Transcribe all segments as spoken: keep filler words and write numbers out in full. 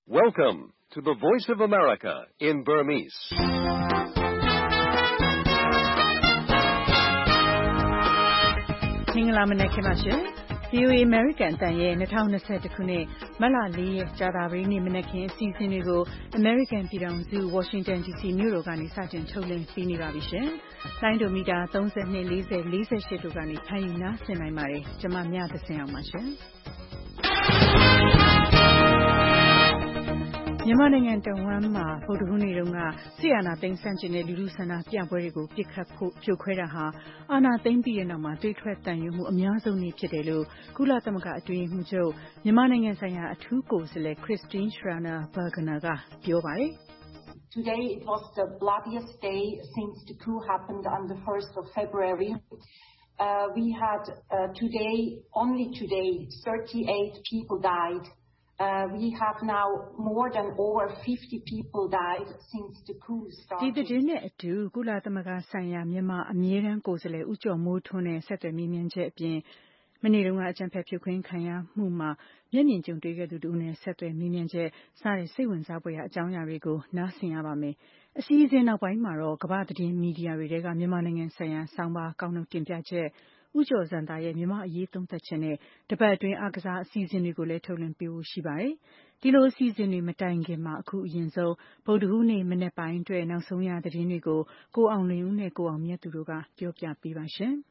Welcome to the Voice of America in Burmese. ။မင်္ဂလာမနက်ခင်းပါရှင်။ ဗွီအိုအေ American အသံရဲ့၂၀၂၁ခုနှစ်မတ်လ၄ရက်ကြာသပတေးနေ့မနက်ခင်းအစီအစဉ်တွေကို American ပြည်ထောင်စု Washington ဒီစီမြို့တော်ကနေစတင်ထုတ်လွှင့်ပေးနေပါပြီရှင်။လိုင်းဒိုမီတာသုံး၂ ၄၀ ၄၈တို့ကနေဖမ်းယူနားဆင်နိုင်ပါတယ်။ကျွန်မမြသစင်အောင်ပါရှင်။မြန်မာနိုင်ငံတဝန်းမှာဗုဒ္ဓဟူးနေ့တုန်းကစစ်အာဏာသိမ်းဆန့်ကျင်တဲ့လူထုဆန္ဒပြပွဲတွေကိုပြစ်ခတ်ဖို့ဖြိုခွဲတာဟာအာဏာသိမ်းပြီးတဲ့နောက်မှာတွေးထွက်တန်ရုံမှုအများဆုံးနေ့ဖြစ်တယ်လို့ကုလသမဂ္ဂအတွင်းရေးမှူးချုပ်မြန်မာနိုင်ငံဆိုင်ရာအထူးကိုယ်စားလှယ် Christine Schraner Burgener ကပြောပါတယ်။ Today it was the bloodiest day since the coup happened on the first of February. Uh, we had uh, today, only today, thirty-eight people died.Uh, we have now more than over fifty people died since the coup started. ဒီသတင်းနဲ့အတူကုလသမဂ္ဂဆိုင်ရာမြန်မာအမြဲတမ်းကိုယ်စားလှယ်ဦးကျော်မိုးထွန်းနဲ့ဆက်သွယ်မေးမြန်းချက်အပြင်မနေ့တုန်းကအကြံဖက်ဖြုတ်ခွင်းခံရမှုမှာမျက်မြင်ကြုံတွေ့ခဲ့သူတို့နဲ့ဆက်သွယ်မေးမြန်းချက်စတဲ့စိတ်ဝင်စားဖွယ်ရာအကြောင်းအရာတွေကိုနားဆင်ရပါမယ်။အစည်းအဝေးနောက်ပိုင်းမှာတော့ကမ္ဘာသတင်းမီဒီယာတွေကမြန်မာနိုင်ငံဆိုင်ရာဆောင်းပါးကောက်နှုတ်တင်ပြချက်ဦးကျော်ဇံသာရဲ့မြန်မာအရေးသုံးသပ်ချက်နဲ့တပတ်အတွင်းအားကစားအစီအစဉ်တွေကိုလည်းထုတ်လွှင့်ပေးဖို့ရှိပါတယ်။ဒီလိုအစီအစဉ်တွေမတိုင်ခင်မှာအခုအရင်ဆုံးဗုဒ္ဓဟူးနေ့မနက်ပိုင်းအတွက်နောက်ဆုံးရသတင်းတွေကိုကိုအောင်လွင်ဦးနဲ့ကိုအောင်မြတ်သူတို့ကပြောပြပေးပါရှင်။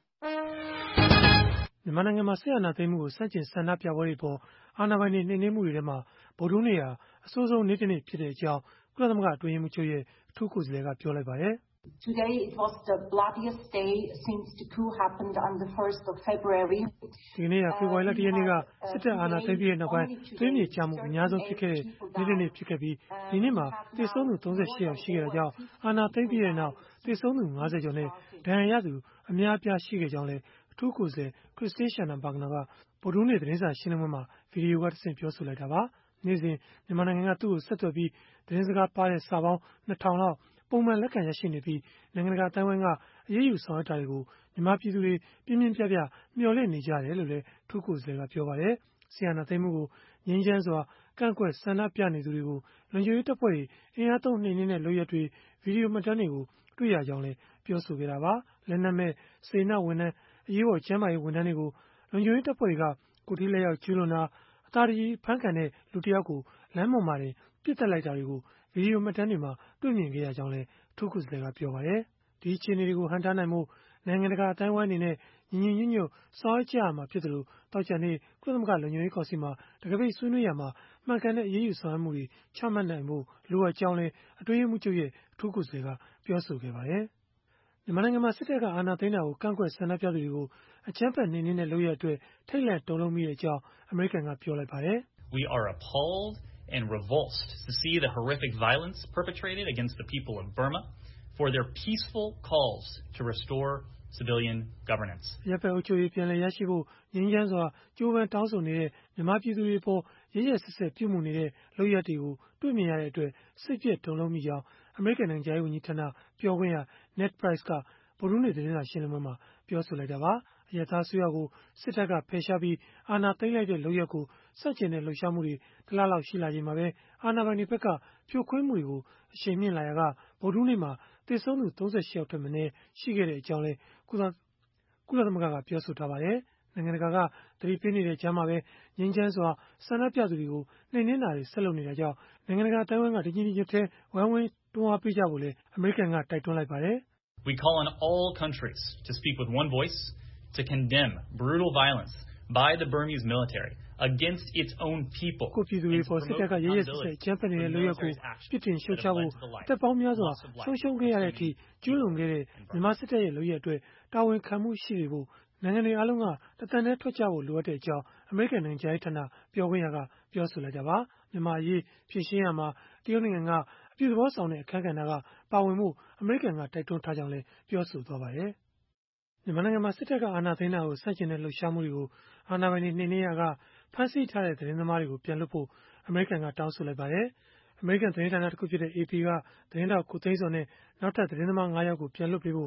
မြန်မာနိုင်ငံမှာစစ်အာဏာသိမ်းမှုကိုစတင်ဆန္ဒပြပွဲတွေပေါ်အာဏာပိုင်တွေနှိမ်နင်းမှုတွေထဲမှာဗုဒ္ဓဟူးနေ့ဟာအဆိုးဆုံးနေ့တစ်နေ့ဖြစ်တဲ့အကြောင်းကုလသမဂ္ဂအတွင်းရေးမှူးချုပ်ရဲ့အထူးကိုယ်စားလှယ်ကပြောလိုက်ပါတယ်။ Today it was the bloodiest day since the coup happened on the first of February. ဒီနေ့ကဖေဖော်ဝါရီလတစ်ရက်နေ့ကစစ်တပ်အာဏာသိမ်းပြီးတဲ့နောက်ပိုင်းသွေးမြေကျမှုအများဆုံးဖြစ်ခဲ့တဲ့နေ့တစ်နေ့ဖြစ်ခဲ့ပြီးဒီနေ့မှာသေဆုံးသူသုံး၈ယောက်ရှိခဲ့တာကြောင့်အာဏာသိမ်းပြီးတဲ့နောက်သေဆုံးသူ၅၀ကျော်နဲ့ဒဏ်ရာရသူအများအပြားရှိခဲ့ကြောင်းလည်းအထူးကိုယ်စားလှယ် Christine Schraner Burgener ကဗုဒ္ဓဟူးနေ့သတင်းစာရှင်းလင်းပွဲမှာဗီဒီယိုကတဆင့်ပြောဆိုလိုက်တာပါ။နေ့စဉ်မြန်မာနိုင်ငံကသူ့ကိုဆက်သွယ်ပြီးသတင်းစကားပါတဲ့စာပေါင်းနှစ်ထောင်လောက်ပုံမှန်လက်ခံရရှိနေပြီးနိုင်ငံတကာအတိုင်းအဝိုင်းကအရေးယူဆောင်ရွက်တာတွေကိုမြန်မာပြည်သူတွေပြင်းပြင်းပြပြမျှော်လင့်နေကြတယ်လို့လည်းထူးကိုယ်စားလှယ်ကပြောပါတယ်။ဆီယနာသိမ်းမှုကိုငြိမ်းချမ်းစွာကန့်ကွက်ဆန္ဒပြနေသူတွေကိုလုံခြုံရေးတပ်ဖွဲ့တွေအင်အားသုံးနှိမ်နင်းတဲ့လုပ်ရက်တွေဗီဒီယိုမှတ်တမ်းတွေကိုတွေ့ရကြောင်းလည်းပြောဆိုခဲ့တာပါ။လက်နက်မဲ့စေနာဝန်ထမ်းအရေးပေါ်ကျန်းမာရေးဝန်ထမ်းတွေကိုလုံခြုံရေးတပ်ဖွဲ့တွေကကိုထိလက်ရောက်ကျူးလွန်တာအသာတကြီးဖမ်းခံတဲ့လူတစ်ယောက်ကိုလမ်းပေါ်မှာတင်ပြစ်တက်လိုက်တာတွေကိုဗီဒီယိုမှတ်တမ်းတွေမှာတွေ့မြင်ခဲ့ရကြောင်းလည်းအထူးကိုယ်စားလှယ်ကပြောပါတယ်။ဒီအခြေအနေတွေကိုဟန့်တားနိုင်ဖို့နိုင်ငံတကာအတိုင်းအဝိုင်းအနေနဲ့ညီညီညွတ်ညွတ်ဆောင်ရွက်ကြရမှာဖြစ်တယ်လို့တောက်ချန်နေ့ကုလသမဂ္ဂလုံခြုံရေးကောင်စီမှာတကပိတ်ဆွေးနွေးရမှာမှန်ကန်တဲ့အရေးယူဆောင်ရွက်မှုတွေချမှတ်နိုင်ဖို့လိုအပ်ကြောင်းလည်းအတွင်းရေးမှူးချုပ်ရဲ့အထူးကိုယ်စားလှယ်ကပြောဆိုခဲ့ပါတယ်။မြန်မာနိုင်ငံမှာစစ်တပ်ကအာဏာသိမ်းတာကိုကန့်ကွက်ဆန္ဒပြသူတွေကိုအကြမ်းဖက်နှိမ်နင်းတဲ့လုပ်ရက်အတွက်ထိတ်လန့်တုန်လှုပ်မိတဲ့အကြောင်းအမေရိကန်ကပြောလိုက်ပါတယ်။ We are appalled and revulsed to see the horrific violence perpetrated against the people of Burma for their peaceful calls to restore civilian governance. ရပ်ဖက်အုပ်ချုပ်ရေးပြန်လည်ရရှိဖို့ငြိမ်းချမ်းစွာကြိုးပမ်းတောင်းဆိုနေတဲ့မြန်မာပြည်သူတွေပေါ်ရရဆက်ဆက်ပြုမှုနေတဲ့လုပ်ရက်တွေကိုတွေ့မြင်ရတဲ့အတွက်စိတ်ပြည့်တုန်လှုပ်မိကြောင်းအမေရိကန်နိုင်ငံရေးဝန်ကြီးဌာနပြောခွင့်ရ Ned Price ကဗုဒ္ဓဟူးနေ့သတင်းစာရှင်းလင်းပွဲမှာပြောဆိုလိုက်တာပါ။အရပ်သားအစိုးရကိုစစ်တပ်ကဖယ်ရှားပြီးအာဏာသိမ်းလိုက်တဲ့လုပ်ရက်ကိုစတင်တဲ့လှုပ်ရှားမှုတွေတလလောက်ရှိလာချိန်မှာပဲအာဏာပိုင်တွေဘက်ကဖြိုခွင်းမှုတွေကိုအရှိန်မြင့်လာရာကဗုဒ္ဓဟူးနေ့မှာသေဆုံးသူသုံး၈ယောက်ထက်မနည်းရှိခဲ့တဲ့အကြောင်းလည်းကုလကုလသမဂ္ဂကပြောဆိုထားပါတယ်။နိုင်ငံတကာကသတိပေးနေတဲ့ကြားမှာပဲငြိမ်းချမ်းစွာဆန္ဒပြသူတွေကိုနှိမ်နင်းတာတွေဆက်လုပ်နေတာကြောင့်နိုင်ငံတကာအတိုင်းအဝိုင်းကတညီတညွတ်တည်းဝိုင်းဝန်းတွန်းအားပေးကြဖို့လည်းအမေရိကန်ကတိုက်တွန်းလိုက်ပါတယ်။ We call on all countries to speak with one voice to condemn brutal violence by the Burmese military against its own people. ကိုပြည်သူတွေပေါ်စစ်တပ်ကရရဆက်ဆက်အကြမ်းဖက်နေတဲ့လုပ်ရက်ကိုပြစ်တင်ရှုတ်ချဖို့အသက်ပေါင်းများစွာဆုံးရှုံးခဲ့ရတဲ့အထိကျူးလွန်ခဲ့တဲ့မြန်မာစစ်တပ်ရဲ့လုပ်ရက်အတွက်တာဝန်ခံမှုရှိစေဖို့နိုင်ငံတွေအားလုံးကတသံတည်းထွက်ကြဖို့လိုအပ်တဲ့အကြောင်းအမေရိကန်နိုင်ငံရေးဌာနပြောခွင့်ရကပြောဆိုလိုက်တာပါမြန်မာအရေးဖြေရှင်းရမှာတရုတ်နိုင်ငံကအပြုသဘောဆောင်တဲ့အခန်းကဏ္ဍကပါဝင်မှုအမေရိကန်ကတိုက်တွန်းထားကြောင်းလည်းပြောဆိုသွားပါတယ်မြန်မာနိုင်ငံမှာစစ်တပ်ကအာဏာသိမ်းတာကိုဆန့်ကျင်တဲ့လှုပ်ရှားမှုတွေကိုအာဏာပိုင်တွေနှိမ်နင်းရာကဖမ်းဆီးထားတဲ့သတင်းသမားတွေကိုပြန်လွှတ်ဖို့အမေရိကန်ကတောင်းဆိုလိုက်ပါတယ်။အမေရိကန်သတင်းဌာနတစ်ခုဖြစ်တဲ့ A P ကသတင်းထောက်ကိုသိန်းစောနဲ့နောက်ထပ်သတင်းသမား၅ယောက်ကိုပြန်လွှတ်ပေးဖို့အ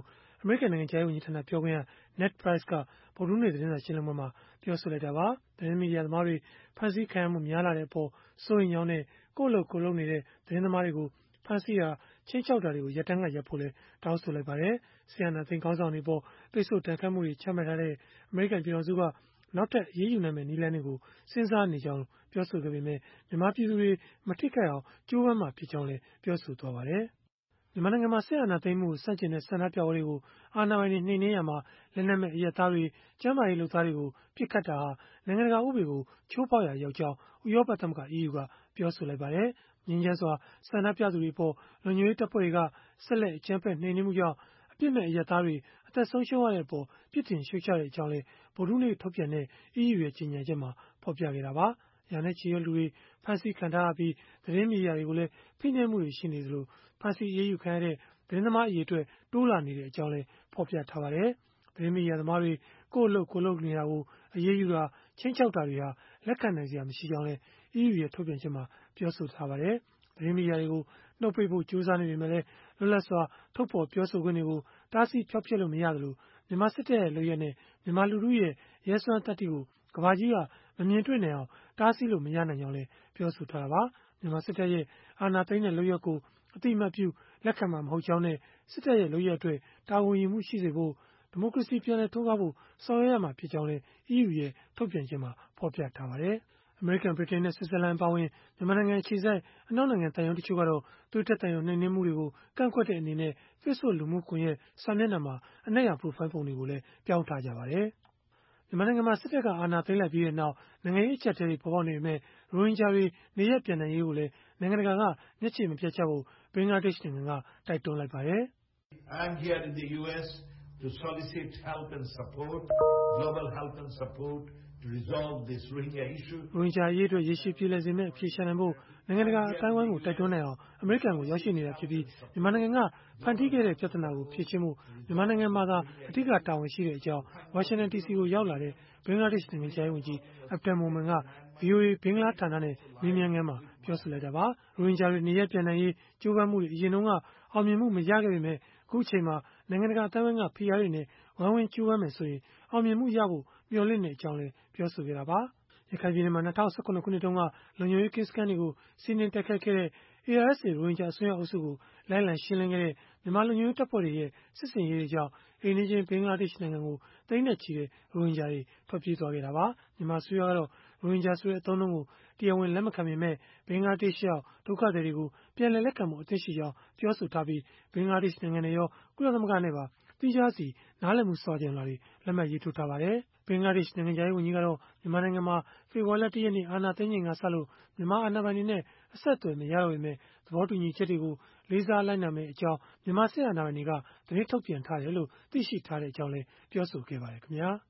အမေရိကန်နိုင်ငံခြားရေးဝန်ကြီးဌာနပြောခွင့်ရ Ned Price ကဗုဒ္ဓဟူးနေ့သတင်းစာရှင်းလင်းပွဲမှာပြောဆိုလိုက်တာပါ။ သတင်းမီဒီယာသမားတွေဖမ်းဆီးခံရမှုများလာတဲ့အပေါ်စိုးရိမ်ကြောင်းနဲ့ကိုယ့်အလုပ်ကိုယ်လုပ်နေတဲ့သတင်းသမားတွေကိုဖမ်းဆီးတာခြိမ်းခြောက်တာတွေကိုရပ်တန်းကရပ်ဖို့လည်းတောင်းဆိုလိုက်ပါတယ်။ စစ်အာဏာသိမ်းခေါင်းဆောင်တွေအပေါ်ပိတ်ဆို့ဒဏ်ခတ်မှုတွေချမှတ်ထားတဲ့အမေရိကန်ပြည်ထောင်စုကနောက်ထပ်အရေးယူနိုင်မယ့်နည်းလမ်းတွေကိုစဉ်းစားနေကြောင်းပြောဆိုခဲ့ပေမဲ့မြန်မာပြည်သူတွေမထိခိုက်အောင်ကြိုးပမ်းမှာဖြစ်ကြောင်းလည်းပြောဆိုသွားပါတယ်။ မြန်မာနိုင်ငံမှာစစ်အာဏာသိမ်းမှုကိုဆန့်ကျင်တဲ့ဆန္ဒပြပွဲတွေကိုအာဏာပိုင်တွေနှိမ်နင်းရာမှာလက်နက်မဲ့အရပ်သားတွေကျန်းမာရေးလုပ်သားတွေကိုပစ်ခတ်တာဟာနိုင်ငံတကာဥပဒေကိုချိုးဖောက်ရာရောက်ကြောင်းဥရောပသမဂ္ဂ E U ကပြောဆိုလိုက်ပါတယ်။ ငြိမ်းချမ်းစွာဆန္ဒပြသူတွေအပေါ်လုံခြုံရေးတပ်ဖွဲ့တွေကဆက်လက်အကြမ်းဖက်နှိမ်နင်းမှုကြောင့်အပြစ်မဲ့အရပ်သားတွေအသက်ဆုံးရှုံးရတဲ့အပေါ်ပြစ်တင်ရှုတ်ချကြောင်းလည်းဗုဒ္ဓဟူးနေ့ထုတ်ပြန်တဲ့ E U ရဲ့ကြေညာချက်မှာဖော်ပြခဲ့တာပါ။ ရာနဲ့ချီတဲ့လူတွေဖမ်းဆီးခံထားရပြီးသတင်းမီဒီယာတွေကိုလည်းဖိနှိပ်မှုတွေရှိနေသလိုဖမ်းဆီးအရေးယူခံရတဲ့သတင်းသမားအရေအတွက်တိုးလာနေကြောင်းလည်းဖော်ပြထားပါတယ်။ သတင်းမီဒီယာသမားတွေကိုယ့်အလုပ်ကိုယ်လုပ်နေတာကိုအရေးယူတာခြိမ်းခြောက်တာတွေဟာလက်ခံနိုင်စရာမရှိကြောင်းလည်း E U ရဲ့ထုတ်ပြန်ချက်မှာပြောဆိုထားပါတယ်။ သတင်းမီဒီယာတွေကိုနှုတ်ပိတ်ဖို့ကြိုးစားနေပေမဲ့လည်းလွတ်လပ်စွာထုတ်ဖော်ပြောဆိုခွင့်တွေကိုတားဆီးဖျောက်ဖျက်လို့မရသလိုမြန်မာစစ်တပ်ရဲ့လုပ်ရပ်နဲ့မြန်မာလူထုရဲ့ရဲစွမ်းသတ္တိကိုကမ္ဘာကြီးကမမြင်တွေ့နိုင်အောင်တားဆီးလို့မရနိုင်ကြောင်းလည်းပြောဆိုထားတာပါ။ မြန်မာစစ်တပ်ရဲ့အာဏာသိမ်းတဲ့လုပ်ရပ်ကိုအသိအမှတ်ပြုလက်ခံမှာမဟုတ်ကြောင်းနဲ့စစ်တပ်ရဲ့လုပ်ရပ်အတွက်တာဝန်ယူမှုရှိစေဖို့ဒီမိုကရေစီပြန်လည်ထွန်းကားဖို့ဆောင်ရွက်ရမှာဖြစ်ကြောင်းလည်း E U ရဲ့ထုတ်ပြန်ချက်မှာဖော်ပြထားပါတယ်။ အမေရိကန်ဗြိတိန်နဲ့ဆွစ်ဇာလန်အပါအဝင်မြန်မာနိုင်ငံအခြေစိုက်အနောက်နိုင်ငံသံရုံးတချို့ကတော့သွေးထွက်သံယိုနှိမ်နင်းမှုတွေကိုကန့်ကွက်တဲ့အနေနဲ့ Facebook လူမှုကွန်ရက်စာမျက်နှာမှာအနက်ရောင်ပရိုဖိုင်းပုံတွေကိုလည်းပြောင်းထားကြပါတယ်။ မြန်မာနိုင်ငံမှာစစ်တပ်ကအာဏာသိမ်းလိုက်ပြီးနောက်နိုင်ငံရေးအကျပ်အတည်းတွေပေါ်ပေါက်နေပေမဲ့ရိုဟင်ဂျာတွေနေရပ်ပြန်နိုင်ရေးကိုလည်းနိုင်ငံတကာကမျက်ခြေမပြတ်ကြဖို့ဘင်္ဂလားဒေ့ရှ်နိုင်ငံကတိုက်တွန်းလိုက်ပါတယ်။ I am here in the U S to solicit help and support global help and support to resolve this Rohingya issue ရိုဟင်ဂျာအရေးအတွက်ရေရှည်ပြေလည်စေမယ့်အဖြေရှာနိုင်ဖို့နိုင်ငံတကာအတိုင်းအဝိုင်းကိုတိုက်တွန်းနိုင်အောင်အမေရိကန်ကိုရောက်ရှိနေတာဖြစ်ပြီးမြန်မာနိုင်ငံကဖန်တီးခဲ့တဲ့ပြဿနာကိုဖြေရှင်းဖို့မြန်မာနိုင်ငံမှာသာအဓိကတာဝန်ရှိကြောင်းဝါရှင်တန်ဒီစီကိုရောက်လာတဲ့ဘင်္ဂလားဒေ့ရှ်နိုင်ငံခြားရေးဝန်ကြီး Abdul Momen က ဗွီအိုအေဘင်္ဂလားဌာနနဲ့မေးမြန်းခန်းမှာပြောဆိုလိုက်တာပါ။ ရိုဟင်ဂျာတွေနေရပ်ပြန်နိုင်ရေးကြိုးပမ်းမှုတွေအရင်ကအောင်မြင်မှုမရခဲ့ပေမဲ့အခုအချိန်မှာနိုင်ငံတကာအတိုင်းအဝိုင်းကဖိအားတွေနဲ့ဝိုင်းဝန်းကြိုးပမ်းမယ်ဆိုရင်အောင်မြင်မှုရဖို့မျှော်လင့်ကြောင်းလည်းပြောဆိုခဲ့တာပါ။ ရခိုင်ပြည်နယ်မှာ၂၀၁၇ခုနှစ်တုန်းကလုံခြုံရေးကင်းစခန်းတွေကိုစီးနင်းတိုက်ခိုက်ခဲ့တဲ့ A R S A ရိုဟင်ဂျာအစွန်းရောက်အုပ်စုကိုလိုက်လံရှင်းလင်းခဲ့တဲ့မြန်မာလုံခြုံရေးတပ်ဖွဲ့တွေရဲ့စစ်ဆင်ရေးတွေကြောင့်အိမ်နီးချင်းဘင်္ဂလားဒေ့ရှ်နိုင်ငံကိုသိန်းနဲ့ချီတဲ့ရိုဟင်ဂျာတွေထွက်ပြေးသွားခဲ့တာပါ။ မြန်မာအစိုးရကတော့ရိုဟင်ဂျာဆိုတဲ့အသုံးအနှုန်းကိုတရားဝင်လက်မခံပေမဲ့ဘင်္ဂလားဒေ့ရှ်ရောက်ဒုက္ခသည်တွေကိုပြန်လည်လက်ခံဖို့အသင့်ရှိကြောင်းပြောဆိုထားပြီးဘင်္ဂလားဒေ့ရှ်နိုင်ငံနဲ့ရောကုလသမဂ္ဂနဲ့ပါသီးခြားစီနားလည်မှုစာချွန်လွှာတွေလက်မှတ်ရေးထိုးထားပါတယ်။ ဘင်္ဂလားဒေ့ရှ်နိုင်ငံခြားရေးဝန်ကြီးကတော့မြန်မာနိုင်ငံမှာဖေဖော်ဝါရီလတရက်နေ့အာဏာသိမ်းချိန်ကစလို့မြန်မာအာဏာပိုင်တွေနဲ့အဆက်အသွယ်မရတော့ပေမဲ့သဘောတူညီချက်တွေကိုလေးစားလိုက်နာမယ့်အကြောင်းမြန်မာစစ်အာဏာပိုင်တွေကသတင်းထုတ်ပြန်ထားတယ်လို့သိရှိထားကြောင်းလည်းပြောဆိုခဲ့ပါတယ်ခင်ဗျာ။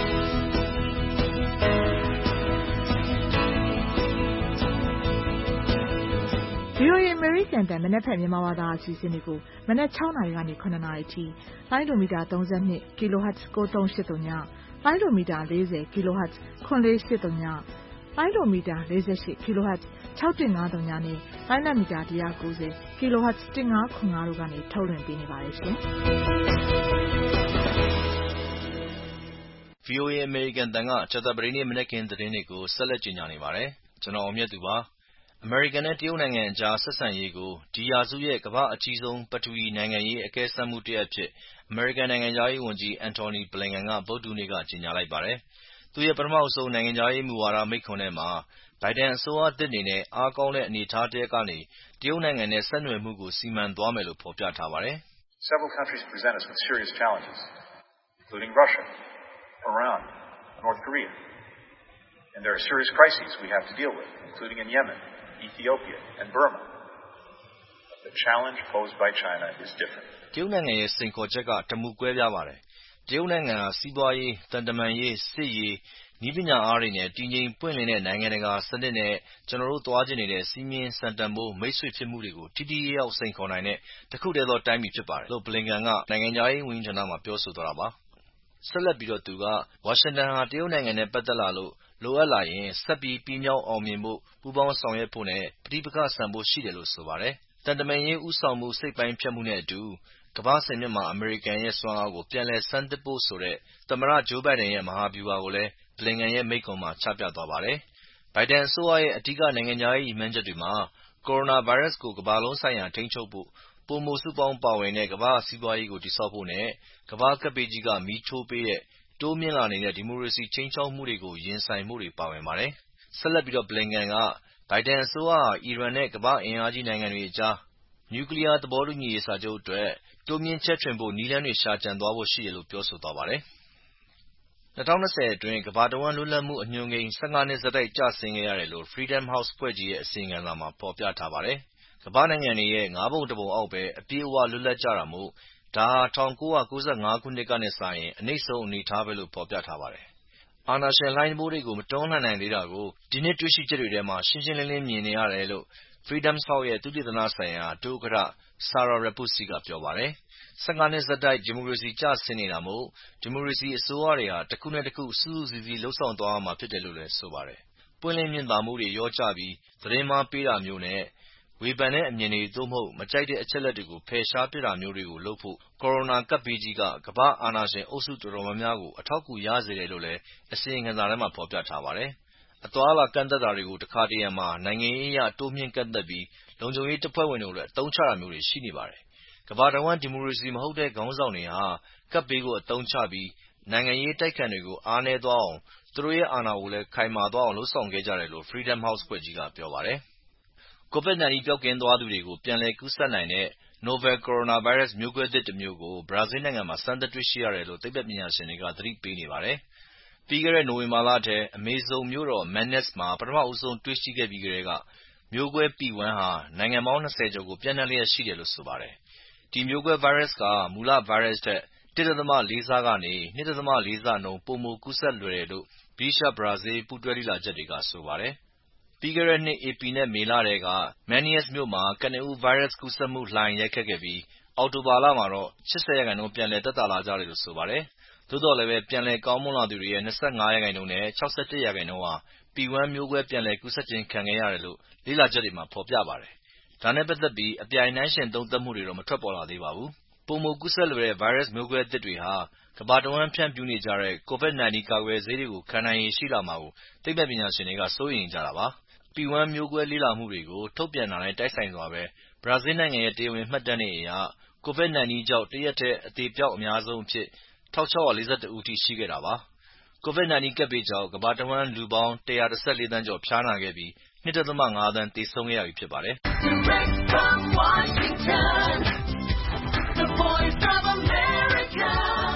V O A အမေရိကန်တန်မနက်ဖြန်မြန်မာဘာသာအစီအစဉ်တွေကိုမနက်၆နာရီကနေ၇နာရီအထိလိုင်းဒိုမီတာ၃၂ kHz ကိုးသုံးရှစ်သုည လိုင်းဒိုမီတာ၄၀ kHz ခွန်လေးရှစ်သုည လိုင်းဒိုမီတာ၄၈ kHz ၆၁၅သုညနဲ့လိုင်းနက်မီတာ၁၉၀ kHz ၁၅ခွန်၅တို့ကနေထုတ်လွှင့်ပေးနေပါတယ်ရှင်။ V O A အမေရိကန်တန်ကကြာသပတေးနေ့မနက်ခင်းသတင်းတွေကိုဆက်လက်ကြေညာနေပါတယ်။ကျွန်တော်အောင်မြတ်သူပါ။အမေရိကန်နဲ့တရုတ်နိုင်ငံအကြားဆက်ဆံရေးကိုဒီရာစုရဲ့ကမ္ဘာ့အကြီးဆုံးပထဝီနိုင်ငံရေးအကဲစမ်းမှုတရပ်အဖြစ်အမေရိကန်နိုင်ငံခြားရေးဝန်ကြီး Antony Blinken ကဗုဒ္ဓဟူးနေ့ကကြေညာလိုက်ပါတယ်။သူ့ရဲ့ပထမဆုံးနိုင်ငံခြားရေးမူဝါဒမိန့်ခွန်းထဲမှာဘိုင်ဒန်အစိုးရသစ်အနေနဲ့အားကောင်းတဲ့အနေအထားတရပ်ကနေတရုတ်နိုင်ငံနဲ့ဆက်နွယ်မှုကိုစီမံသွားမယ်လို့ဖော်ပြထားပါတယ်။ Several countries present us with serious challenges, including Russia, Iran, North Korea. And there are serious crises we have to deal with, including in Yemen, Ethiopia, and Burma. But the challenge posed by China is different. တရုတ်နိုင်ငံရဲ့စိန်ခေါ်ချက်ကတမူကွဲပြားပါတယ်။တရုတ်နိုင်ငံဟာစီးပွားရေး၊သံတမန်ရေး၊စစ်ရေး၊နည်းပညာအားတွေနဲ့တည်ငြိမ်ပွင့်လင်းတဲ့နိုင်ငံတကာစနစ်နဲ့ကျွန်တော်တို့သွားချင်နေတဲ့စည်းမျဉ်းစံတန်ဖိုးမိတ်ဆွေဖြစ်မှုတွေကိုထိထိရောက်ရောက်စိန်ခေါ်နိုင်တဲ့တခုတည်းသောတိုင်းပြည်ဖြစ်ပါတယ်လို့ Blinken ကနိုင်ငံခြားရေးဝန်ကြီးဌာနမှာပြောဆိုသွားတာပါ။ဆက်လက်ပြီးသူကဝါရှင်တန်ဟာတရုတ်နိုင်ငံနဲ့ပတ်သက်လာလို့လိုအပ်လာရင်ဆက်ပြီးပြီးမြောက်အောင်မြင်ဖို့ပူးပေါင်းဆောင်ရွက်ဖို့နဲ့ပဋိပက္ခဆန်ဖို့ရှိတယ်လို့ဆိုပါတယ်။သံတမန်ရေးဦးဆောင်မှုစိတ်ပိုင်းဖြတ်မှုနဲ့အတူကမ္ဘာ့စင်မြင့်မှာအမေရိကန်ရဲ့စွမ်းအားကိုပြန်လည်ဆန်းသစ်ဖို့ဆိုတဲ့သမ္မတဂျိုးဘိုင်ဒန်ရဲ့မဟာဗျူဟာကိုလည်းဘလင်ကန်ရဲ့မိန့်ခွန်းမှာချပြသွားပါတယ်။ဘိုင်ဒန်အစိုးရရဲ့အဓိကနိုင်ငံခြားရေးရည်မှန်းချက်တွေမှာကိုရိုနာဗိုင်းရပ်စ်ကိုကမ္ဘာလုံးဆိုင်ရာထိန်းချုပ်ဖို့ပိုမိုစုပေါင်းပါဝင်တဲ့ကမ္ဘာ့စီးပွားရေးကိုတည်ဆောက်ဖို့နဲ့ကမ္ဘာ့ကပ်ဘေးကြီးကမီးထိုးပေးတဲ့တိုးမြင့်လာနေတဲ့ဒီမိုကရေစီခြိမ်းခြောက်မှုတွေကိုရင်ဆိုင်ဖို့တွေပါဝင်ပါတယ်။ဆက်လက်ပြီးဘလင်ကန်ကဘိုင်ဒန်အစိုးရဟာအီရန်နဲ့ကမ္ဘာ့အင်အားကြီးနိုင်ငံတွေအကြားနျူကလီးယားသဘောတူညီရေးစာချုပ်အတွက်တိုးမြှင့်ချဲ့ထွင်ဖို့နည်းလမ်းတွေရှာကြံသွားဖို့ရှိတယ်လို့ပြောဆိုသွားပါတယ်။၂၀၂၀အတွင်းကမ္ဘာတဝှမ်းလွတ်လပ်မှုအညွှန်းကိန်း၁၅နှစ်ဆက်တိုက်ကျဆင်းခဲ့ရတယ်လို့ Freedom House အဖွဲ့ကြီးရဲ့အစီရင်ခံစာမှာဖော်ပြထားပါတယ်။ကမ္ဘာ့နိုင်ငံတွေရဲ့ငါးပုံတစ်ပုံအောက်ပဲအပြည့်အဝလွတ်လပ်ကြတာမို့ဒါဟာ၁၉၉၅ခုနှစ်ကနဲ့စာရင်အနိမ့်ဆုံးအနေအထားပဲလို့ဖော်ပြထားပါတယ်။အာဏာရှင်လှိုင်းတံပိုးတွေကိုမတွန်းလှန်နိုင်သေးတာကိုဒီနှစ်တွေ့ရှိချက်တွေထဲမှာရှင်းရှင်းလင်းလင်းမြင်နေရတယ်လို့ Freedom House ရဲ့သုတေသနဆိုင်ရာဒုဥက္ကဋ္ဌ Sarah Repucci ကပြောပါတယ်။၁၅နှစ်ဆက်တိုက်ဒီမိုကရေစီကျဆင်းနေတာမို့ဒီမိုကရေစီအစိုးရတွေဟာတစ်ခုနဲ့တစ်ခုစုစုစည်းစည်းလုပ်ဆောင်သွားရမှာဖြစ်တယ်လို့လည်းဆိုပါတယ်။ပွင့်လင်းမြင်သာမှုတွေလျော့ကျပြီးသတင်းမှားပေးတာမျိုးနဲ့ဝေဖန်တဲ့အမြင်တွေသို့မဟုတ်မကြိုက်တဲ့အချက်အလက်တွေကိုဖယ်ရှားပစ်တာမျိုးတွေကိုလုပ်ဖို့ကိုရိုနာကပ်ဘေးကြီးကကမ္ဘာ့အာဏာရှင်အုပ်စုတော်တော်များများကိုအထောက်အကူရစေတယ်လို့လည်းအစီရင်ခံစာထဲမှာဖော်ပြထားပါတယ်။အသွားအလာကန့်သတ်တာတွေကိုတခါတရံမှာနိုင်ငံရေးအရတိုးမြှင့်ကန့်သတ်ပြီးလုံခြုံရေးတပ်ဖွဲ့ဝင်တွေကိုလည်းအသုံးချတာမျိုးတွေရှိနေပါတယ်။ကမ္ဘာတဝှမ်းဒီမိုကရေစီမဟုတ်တဲ့ခေါင်းဆောင်တွေဟာကပ်ဘေးကိုအသုံးချပြီးနိုင်ငံရေးတိုက်ခံတွေကိုအားနည်းသွားအောင်သူတို့ရဲ့အာဏာကိုလည်းခိုင်မာသွားအောင်လုပ်ဆောင်ခဲ့ကြတယ်လို့ Freedom House အဖွဲ့ကြီးကပြောပါတယ်။ ကိုဗစ်၁၉ပျောက်ကင်းသွားသူတွေကိုပြန်လည်ကူးစက်နိုင်တဲ့ Novel Coronavirus မျိုးကွဲသစ်တစ်မျိုးကိုဘရာဇီးနိုင်ငံမှာစမ်းသပ်တွေ့ရှိရတယ်လို့သိပ္ပံပညာရှင်တွေကသတိပေးနေပါတယ်။ပြီးခဲ့တဲ့နိုဝင်ဘာလထဲအမေဇုန်မြို့တော် Manaus မှာပထမဆုံးတွေ့ရှိခဲ့ပြီးကတည်းကမျိုးကွဲ ပီ ဝမ်း ဟာနိုင်ငံပေါင်း၂၀ကျော်ကိုပျံ့နှံ့လျက်ရှိတယ်လို့ဆိုပါတယ်။ဒီမျိုးကွဲဗိုင်းရပ်စ်ကမူလဗိုင်းရပ်စ်ထက်၁.၄ ဆကနေ ၂.၄ ဆနှုန်းပိုမိုကူးစက်လွယ်တယ်လို့ဗြိတိသျှဘရာဇီးပူးတွဲလေ့လာချက်တွေကဆိုပါတယ်။ပြီးခဲ့တဲ့နှစ်ဧပြီနဲ့မေလထဲက Manaus မြို့မှာကနဦးဗိုင်းရပ်စ်ကူးစက်မှုလှိုင်းရိုက်ခတ်ခဲ့ပြီးအောက်တိုဘာလမှာတော့၈၀ရာခိုင်နှုန်းပြန်လည်သက်သာလာကြတယ်လို့ဆိုပါတယ်။သို့သော်လည်းပြန်လည်ကောင်းမွန်လာသူတွေရဲ့၂၅ရာခိုင်နှုန်းနဲ့၆၁ရာခိုင်နှုန်းဟာပီ ဝမ်း မျိုးကွဲပြန်လည်ကူးစက်ခြင်းခံခဲ့ရတယ်လို့လေ့လာချက်တွေမှာဖော်ပြပါတယ်။ဒါနဲ့ပတ်သက်ပြီးအပြိုင်နှိုင်းယှဉ်သုံးသပ်မှုတွေတော့မထွက်ပေါ်လာသေးပါဘူး။ပိုမိုကူးစက်လွယ်တဲ့ဗိုင်းရပ်စ်မျိုးကွဲသစ်တွေဟာကမ္ဘာတဝှမ်းဖြန့်ဖြူးနေကြတဲ့ကိုဗစ်၁၉ကာကွယ်ဆေးတွေကိုခံနိုင်ရည်ရှိလာမှာကိုသိပ္ပံပညာရှင်တွေကစိုးရိမ်နေကြတာပါ။ပီ ဝမ်း မျိုးကွဲလေ့လာမှုတွေကိုထုတ်ပြန်တာနဲ့တိုက်ဆိုင်စွာပဲဘရာဇီးနိုင်ငံရဲ့တရားဝင်မှတ်တမ်းတွေအရကိုဗစ်၁၉ကြောင့်တရက်ထဲအသေအပျောက်အများဆုံးအဖြစ်၁၆၄၁ဦးထိရှိခဲ့တာပါ။ကိုဗစ်၁၉ကပ်ဘေးကြောင့်ကမ္ဘာတဝှမ်းလူပေါင်း၁၁၄သန်းကျော်ဖျားနာခဲ့ပြီး၂.၅သန်းသေဆုံးခဲ့ရပြီဖြစ်ပါတယ်။ The Voice of America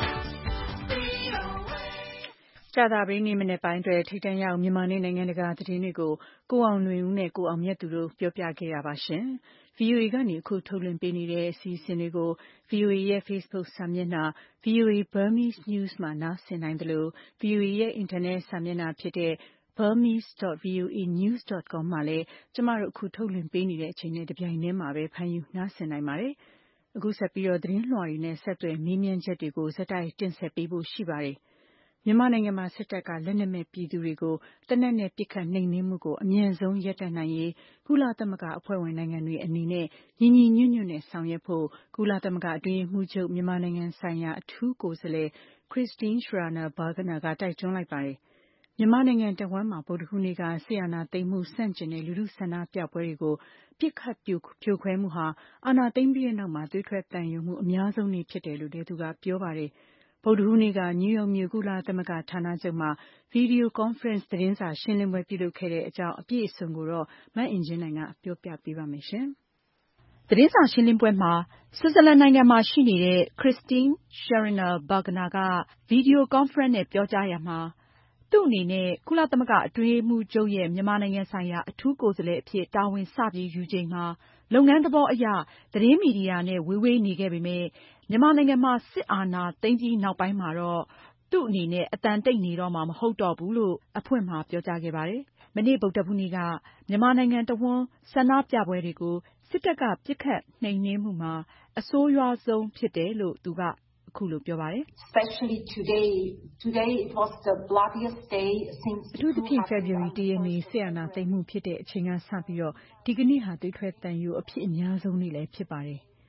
ကြာသပတေးနေ့မနက်ပိုင်းအတွက်ထိပ်တန်းရောက်မြန်မာနေ့နိုင်ငံတကာသတင်းတွေကိုကိုအောင်လွင်ဦးနဲ့ကိုအောင်မြတ်သူတို့ပြောပြခဲ့တာပါရှင်။ V O A ကနေအခုထုတ်လွှင့်ပေးနေတဲ့အစီအစဉ်တွေကို V O A ရဲ့ Facebook စာမျက်နှာ V O A Burmese News မှာနားဆင်နိုင်သလို V O A ရဲ့အင်တာနက်စာမျက်နှာဖြစ်တဲ့ burmese dot voa news dot com မှာလည်းကျမတို့အခုထုတ်လွှင့်ပေးနေတဲ့အချိန်နဲ့တပြိုင်တည်းမှာပဲဖမ်းယူနားဆင်နိုင်ပါတယ်။အခုဆက်ပြီးတော့သတင်းလွှာတွေနဲ့ဆက်သွယ်မေးမြန်းချက်တွေကိုဇာတ်တိုက်တင်ဆက်ပေးဖို့ရှိပါတယ်။မြန်မာနိုင်ငံမှာစစ်တပ်ကလက်နက်မဲ့ပြည်သူတွေကိုတနက်နဲ့ပစ်ခတ်နှိမ်နင်းမှုကိုအမြန်ဆုံးရပ်တန့်နိုင်ရေးကုလသမဂ္ဂအဖွဲ့ဝင်နိုင်ငံတွေအနေနဲ့ညီညီညွတ်ညွတ်နဲ့ဆောင်ရွက်ဖို့ကုလသမဂ္ဂအတွင်းရေးမှူးချုပ်မြန်မာနိုင်ငံဆိုင်ရာအထူးကိုယ်စားလှယ် Christine Schraner Burgener ကတိုက်တွန်းလိုက်ပါတယ်။မြန်မာနိုင်ငံတဝှမ်းမှာဗုဒ္ဓဟူးနေ့ကစစ်အာဏာသိမ်းမှုဆန့်ကျင်တဲ့လူထုဆန္ဒပြပွဲတွေကိုပစ်ခတ်ဖြိုခွဲမှုဟာအာဏာသိမ်းပြီးတဲ့နောက်မှာသွေးထွက်သံယိုမှုအများဆုံးနေ့ဖြစ်တယ်လို့လည်းသူကပြောပါတယ်။ဗုဒ္ဓဟူးနေ့ကနယူးယောက်မြို့ကုလသမဂ္ဂဌာနချုပ်မှာဗီဒီယိုကွန်ဖရင့်သတင်းစာရှင်းလင်းပွဲပြုလုပ်ခဲ့တဲ့အကြောင်းအပြည့်အစုံကိုတော့မအင်ကြင်းနိုင်ကပြောပြပေးပါမယ်ရှင်။သတင်းစာရှင်းလင်းပွဲမှာဆွစ်ဇာလန်နိုင်ငံမှာရှိနေတဲ့ Christine Schraner Burgener ကဗီဒီယိုကွန်ဖရင့်နဲ့ပြောကြားရာမှာသူ့အနေနဲ့ကုလသမဂ္ဂအတွင်းရေးမှူးချုပ်ရဲ့မြန်မာနိုင်ငံဆိုင်ရာအထူးကိုယ်စားလှယ်အဖြစ်တာဝန်စပြီးယူချိန်မှာလုပ်ငန်းသဘောအရသတင်းမီဒီယာနဲ့ဝေးဝေးနေခဲ့ပေမယ့်မြန်မာနိုင်ငံမှာစစ်အာဏာသိမ်းပြီးနောက်ပိုင်းမှာတော့သူ့အနေနဲ့အသံတိတ်နေတော့မှာမဟုတ်တော့ဘူးလို့အဖွင့်မှာပြောကြားခဲ့ပါတယ်။မနေ့ဗုဒ္ဓဟူးနေ့ကမြန်မာနိုင်ငံတဝှမ်းဆန္ဒပြပွဲတွေကိုစစ်တပ်ကပစ်ခတ်နှိမ်နင်းမှုမှာအဆိုးရွားဆုံးဖြစ်တယ်လို့သူကအခုလိုပြောပါတယ်။ Especially today, today it was the bloodiest day since အထူးသဖြင့် ဖေဖော်ဝါရီလ ၁ ရက်နေ့စစ်အာဏာသိမ်းမှုဖြစ်တဲ့အချိန်ကစပြီးတော့ဒီကနေ့ဟာသွေးထွက်သံယိုအဖြစ်အများဆုံးနေ့လည်းဖြစ်ပါတယ်။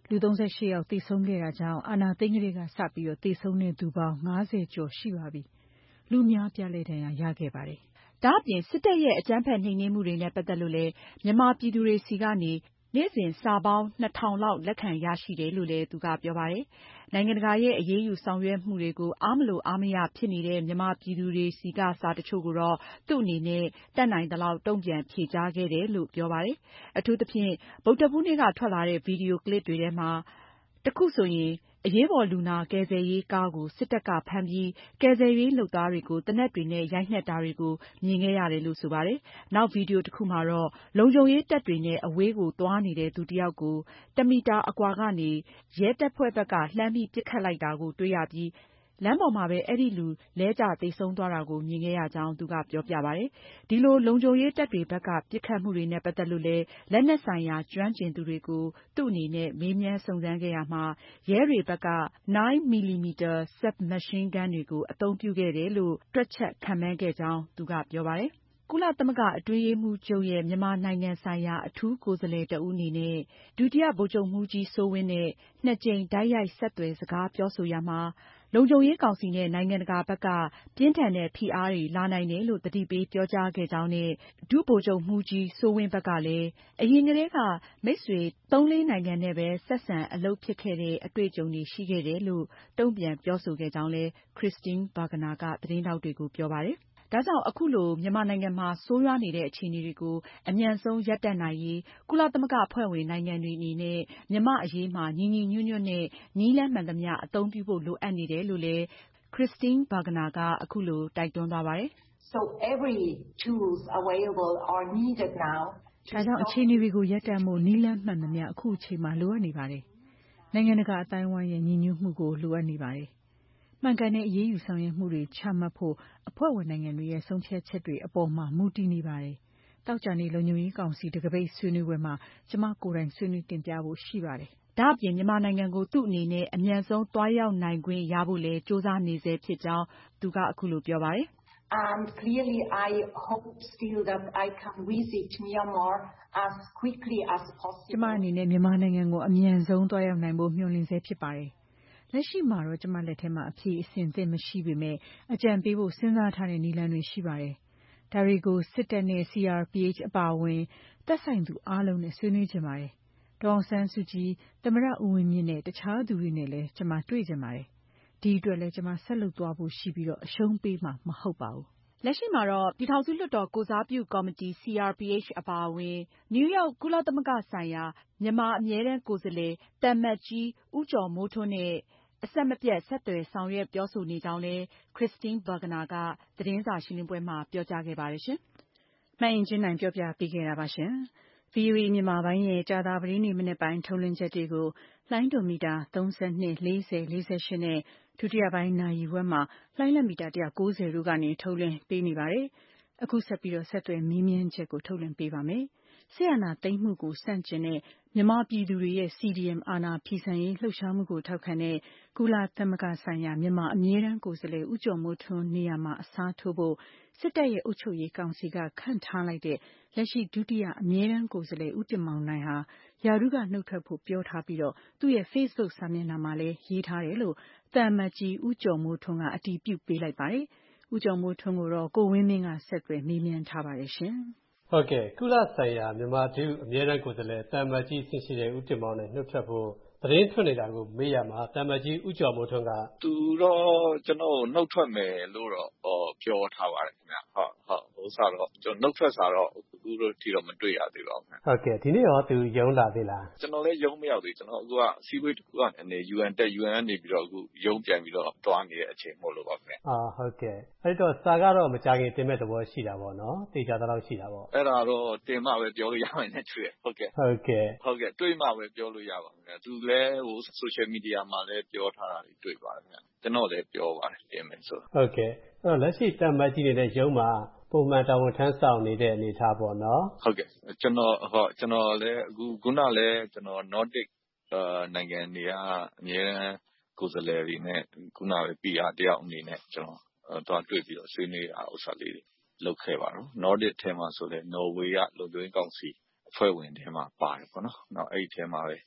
လူသုံးဆယ့်ရှစ်ယောက်သေဆုံးခဲ့တာကြောင့်အာဏာသိမ်းကလေးကစပြီးတော့သေဆုံးတဲ့သူပေါင်း၅၀ကျော်ရှိပါပြီ။လူများပြားလည်းဒဏ်ရာရခဲ့ပါတယ်။ဒါ့အပြင်စစ်တပ်ရဲ့အကြမ်းဖက်နှိမ်နင်းမှုတွေနဲ့ပတ်သက်လို့လည်းမြန်မာပြည်သူတွေဆီကနေနေ့စဉ်စာပေါင်းနှစ်ထောင်လောက်လက်ခံရရှိတယ်လို့လည်းသူကပြောပါတယ်။နိုင်ငံတကာရဲ့အရေးယူဆောင်ရွက်မှုတွေကိုအားမလိုအားမရဖြစ်နေတဲ့မြန်မာပြည်သူတွေဆီကစာတချို့ကိုတော့သူ့အနေနဲ့တတ်နိုင်သလောက်တုံ့ပြန်ဖြေကြားခဲ့တယ်လို့ပြောပါတယ်။အထူးသဖြင့်ဗုဒ္ဓဟူးနေ့ကထွက်လာတဲ့ဗီဒီယိုကလစ်တွေထဲမှာတခုဆိုရင်အရေးပေါ်လူနာကယ်ဆယ်ရေးကားကိုစစ်တပ်ကဖမ်းပြီးကယ်ဆယ်ရေးလုပ်သားတွေကိုသေနတ်တွေနဲ့ရိုက်နှက်တာတွေကိုမြင်ခဲ့ရတယ်လို့ဆိုပါတယ်။နောက်ဗီဒီယိုတခုမှာတော့လုံခြုံရေးတပ်တွေနဲ့အဝေးကိုသွားနေတဲ့သူတယောက်ကိုတမီတာအကွာကနေရဲတပ်ဖွဲ့ဘက်ကလှမ်းပြီးပစ်ခတ်လိုက်တာကိုတွေ့ရပြီးလမ်းပေါ်မှာပဲအဲ့ဒီလူလဲကျသေဆုံးသွားတာကိုမြင်ခဲ့ရကြောင်းသူကပြောပြပါတယ်။ဒီလိုလုံခြုံရေးတပ်တွေဘက်ကပစ်ခတ်မှုတွေနဲ့ပတ်သက်လို့လည်းလက်နက်ဆိုင်ရာကျွမ်းကျင်သူတွေကိုသူ့အနေနဲ့မေးမြန်းစုံစမ်းခဲ့ရမှာရဲတွေဘက်ကnine millimeter submachine gun တွေကိုအသုံးပြုခဲ့တယ်လို့တွက်ချက်ခန့်မှန်းခဲ့ကြောင်းသူကပြောပါတယ်။ကုလသမဂ္ဂအတွင်းရေးမှူးချုပ်ရဲ့မြန်မာနိုင်ငံဆိုင်ရာအထူးကိုယ်စားလှယ်တဦးအနေနဲ့ဒုတိယဗိုလ်ချုပ်မှူးကြီးစိုးဝင်းနဲ့နှစ်ကြိမ်တိုက်ရိုက်ဆက်သွယ်စကားပြောဆိုရာမှာလုံခြုံရေးကောင်စီနဲ့နိုင်ငံတကာဘက်ကပြင်းထန်တဲ့ဖိအားတွေလာနိုင်တယ်လို့သတိပေးပြောကြားခဲ့ကြောင်းနဲ့ဒုဗိုလ်ချုပ်မှူးကြီးစိုးဝင်းဘက်ကလည်းအရင်ကတည်းကမိတ်ဆွေသုံးလေးနိုင်ငံနဲ့ပဲဆက်ဆံအလုပ်ဖြစ်ခဲ့တဲ့အတွေ့အကြုံတွေရှိခဲ့တယ်လို့တုံ့ပြန်ပြောဆိုခဲ့ကြောင်းလည်း Christine Burgener ကသတင်းထောက်တွေကိုပြောပါတယ်။ဒါကြောင့်အခုလိုမြန်မာနိုင်ငံမှာဆိုးရွားနေတဲ့အခြေအနေတွေကိုအမြန်ဆုံးရပ်တန့်နိုင်ရေးကုလသမဂ္ဂအဖွဲ့ဝင်နိုင်ငံတွေအနေနဲ့မြန်မာ့အရေးမှာညီညီညွတ်ညွတ်နဲ့နည်းလမ်းမှန်သမျှအသုံးပြုဖို့လိုအပ်နေတယ်လို့လည်း Christine Burgener ကအခုလိုတိုက်တွန်းသွားပါတယ်။ So every tools available are needed now. ဒါကြောင့်အခြေအနေတွေကိုရပ်တန့်ဖို့နည်းလမ်းမှန်သမျှအခုအချိန်မှာလိုအပ်နေပါတယ်။နိုင်ငံတကာအတိုင်းအဝိုင်းရဲ့ညီညွတ်မှုကိုလိုအပ်နေပါတယ်။မှန်ကန်တဲ့အရေးယူဆောင်ရွက်မှုတွေချမှတ်ဖို့အဖွဲ့ဝင်နိုင်ငံတွေရဲ့ဆုံးဖြတ်ချက်တွေအပေါ်မှာမူတည်နေပါတယ်။သောကြာနေ့လုံခြုံရေးကောင်စီတံခါးပိတ်ဆွေးနွေးပွဲမှာကျမကိုယ်တိုင်ဆွေးနွေးတင်ပြဖို့ရှိပါတယ်။ဒါ့အပြင်မြန်မာနိုင်ငံကိုသူ့အနေနဲ့အမြန်ဆုံးသွားရောက်နိုင်ခွင့်ရဖို့လည်းကြိုးစားနေဆဲဖြစ်ကြောင်းသူကအခုလိုပြောပါတယ်။ And clearly I hope still that I can visit Myanmar as quickly as possible. ကျမအနေနဲ့မြန်မာနိုင်ငံကိုအမြန်ဆုံးသွားရောက်နိုင်ဖို့မျှော်လင့်ဆဲဖြစ်ပါတယ်။လက်ရှိမှာတော့ကျမလက်ထဲမှာအဖြေအဆင်သင့်မရှိပေမဲ့အကြံပေးဖို့စဉ်းစားထားတဲ့နည်းလမ်းတွေရှိပါတယ်။ဒါတွေကိုစစ်တပ်နဲ့ C R P H အပါအဝင်သက်ဆိုင်သူအားလုံးနဲ့ဆွေးနွေးချင်ပါတယ်။ဒေါ်အောင်ဆန်းစုကြည်၊သမ္မတဦးဝင်းမြင့်နဲ့တခြားသူတွေနဲ့လည်းကျမတွေ့ချင်ပါတယ်။ဒီအတွက်လည်းကျမဆက်လုပ်သွားဖို့ရှိပြီးတော့အရှုံးပေးမှာမဟုတ်ပါဘူး။လက်ရှိမှာတော့ပြည်ထောင်စုလွှတ်တော်ကိုယ်စားပြုကော်မတီ C R P H အပါအဝင်နယူးရောက်ကုလသမဂ္ဂဆိုင်ရာမြန်မာအမြဲတမ်းကိုယ်စားလှယ်သံအမတ်ကြီးဦးကျော်မိုးထွန်းနဲ့အဆက်မပြတ်ဆက်သွယ်ဆောင်ရွက်ပြောဆိုနေကြောင်းလည်း Christine Burgener ကသတင်းစာရှင်းလင်းပွဲမှာပြောကြားခဲ့ပါတယ်ရှင်။မအင်ကြင်းနိုင်ပြောပြပေးခဲ့တာပါရှင်။ V O A မြန်မာပိုင်းရဲ့ကြာသပတေးနေ့မနက်ပိုင်းထုတ်လွှင့်ချက်တွေကိုလှိုင်းဒိုမီတာသုံး၂၊၄၀၊၄၈နဲ့ဒုတိယပိုင်းနာရီဝက်မှာလှိုင်းလက်မီတာ၁၉၀တို့ကနေထုတ်လွှင့်ပေးနေပါတယ်။အခုဆက်ပြီးတော့ဆက်သွယ်မေးမြန်းချက်ကိုထုတ်လွှင့်ပေးပါမယ်။စစ်အာဏာသိမ်းမှုကိုဆန့်ကျင်တဲ့မြန်မာပြည်သူတွေရဲ့ C D M အာဏာဖီဆန်ရေးလှုပ်ရှားမှုကိုထောက်ခံတဲ့ကုလသမဂ္ဂဆိုင်ရာမြန်မာအမြဲတမ်းကိုယ်စားလှယ်ဦးကျော်မိုးထွန်းနေရာမှာအစားထိုးဖို့စစ်တပ်ရဲ့အုပ်ချုပ်ရေးကောင်စီကခန့်ထားလိုက်တဲ့လက်ရှိဒုတိယအမြဲတမ်းကိုယ်စားလှယ်ဦးတင်မောင်နိုင်ဟာရာထူးကနုတ်ထွက်ဖို့ပြောထားပြီးတော့သူ့ရဲ့ Facebook စာမျက်နှာမှာလည်းရေးထားတယ်လို့သံအမတ်ကြီးဦးကျော်မိုးထွန်းကအတည်ပြုပေးလိုက်ပါတယ်။ဦးကျော်မိုးထွန်းကိုတော့ကိုဝင်းမင်းကဆက်သွယ်မေးမြန်းထားပါတယ်ရှင်။ဟုတ်ကဲ့ကုလဆိုင်ရာမြန်မာဒုအမြဲတမ်းကိုယ်စားလှယ်သံအမတ်ကြီးဆင်ရှိတဲ့ဦးတင်မောင်နိုင်နှုတ်ထွက်ဖို့သတင်းထွက်နေတာကိုမေးရမှာသံအမတ်ကြီးဦးကျော်မိုးထွန်းကသူတော့ကျွန်တော်နှုတ်ထွက်မယ်လို့တော့ပြောထားပါတယ်ခင်ဗျ။ဟုတ်ဟုတ်ဟိုစားတော့ကျွန်တော်နှုတ်ထွက်စာတော့အခုတို့ထီတော့မတွေ့ရသေးပါဘူးခင်ဗျ။ဟုတ်ကဲ့ဒီနေ့ရောသူရုံးလာသေးလားကျွန်တော်လည်းရုံးမရောက်သေးကျွန်တော်အခုကစီးပွေးတစ်ခုကနေ U N တက် U N ကနေပြီးတော့အခုရုံးပြန်ပြီးတော့တွားနေတဲ့အချိန်မို့လို့ပါခင်ဗျ။အာဟုတ်ကဲ့အဲ့တော့စာကတော့မကြခင်တင်မဲ့သဘောရှိတာပေါ့နော်သိကြတော့ရှိတာပေါ့အဲ့ဒါတော့တင်မှပဲပြောလို့ရမယ်နဲ့တွေ့ဟုတ်ကဲ့ဟုတ်ကဲ့ဟုတ်ကဲ့တွေ့မှပဲပြောလို့ရပါမယ်သူလည်းဟို social media မှာလည်းပြောထားတာတွေ့ပါတယ်ခင်ဗျကျွန်တော်လည်းပြောပါတယ်တင်မယ်ဆိုဟုတ်ကဲ့အဲ့တော့လက်ရှိတမတ်ကြီးနေတဲ့ရုံးမှာပုံမှန်တာဝန်ထမ်းဆောင်နေတဲ့အနေထားပေါ့နော်ဟုတ်ကဲ့ကျွန်တော်ဟောကျွန်တော်လည်းအခုခုနလည်းကျွန်တော် Nordic နိုင်ငံတွေကအများအားကိုယ်စားလှယ်တွေနဲ့ခုနပဲ P R တယောက်အနေနဲ့ကျွန်တော်တော့တွေ့ပြီးတော့ဆွေးနွေးတာဥစ္စာလေးတွေလုပ်ခဲ့ပါတော့ Nordic ထဲမှာဆိုလည်း Norway ကလုံခြုံရေးကောင်စီအဖွဲ့ဝင်ထဲမှာပါတယ်ပေါ့နော်နောက်အဲ့ဒီထဲမှာပဲ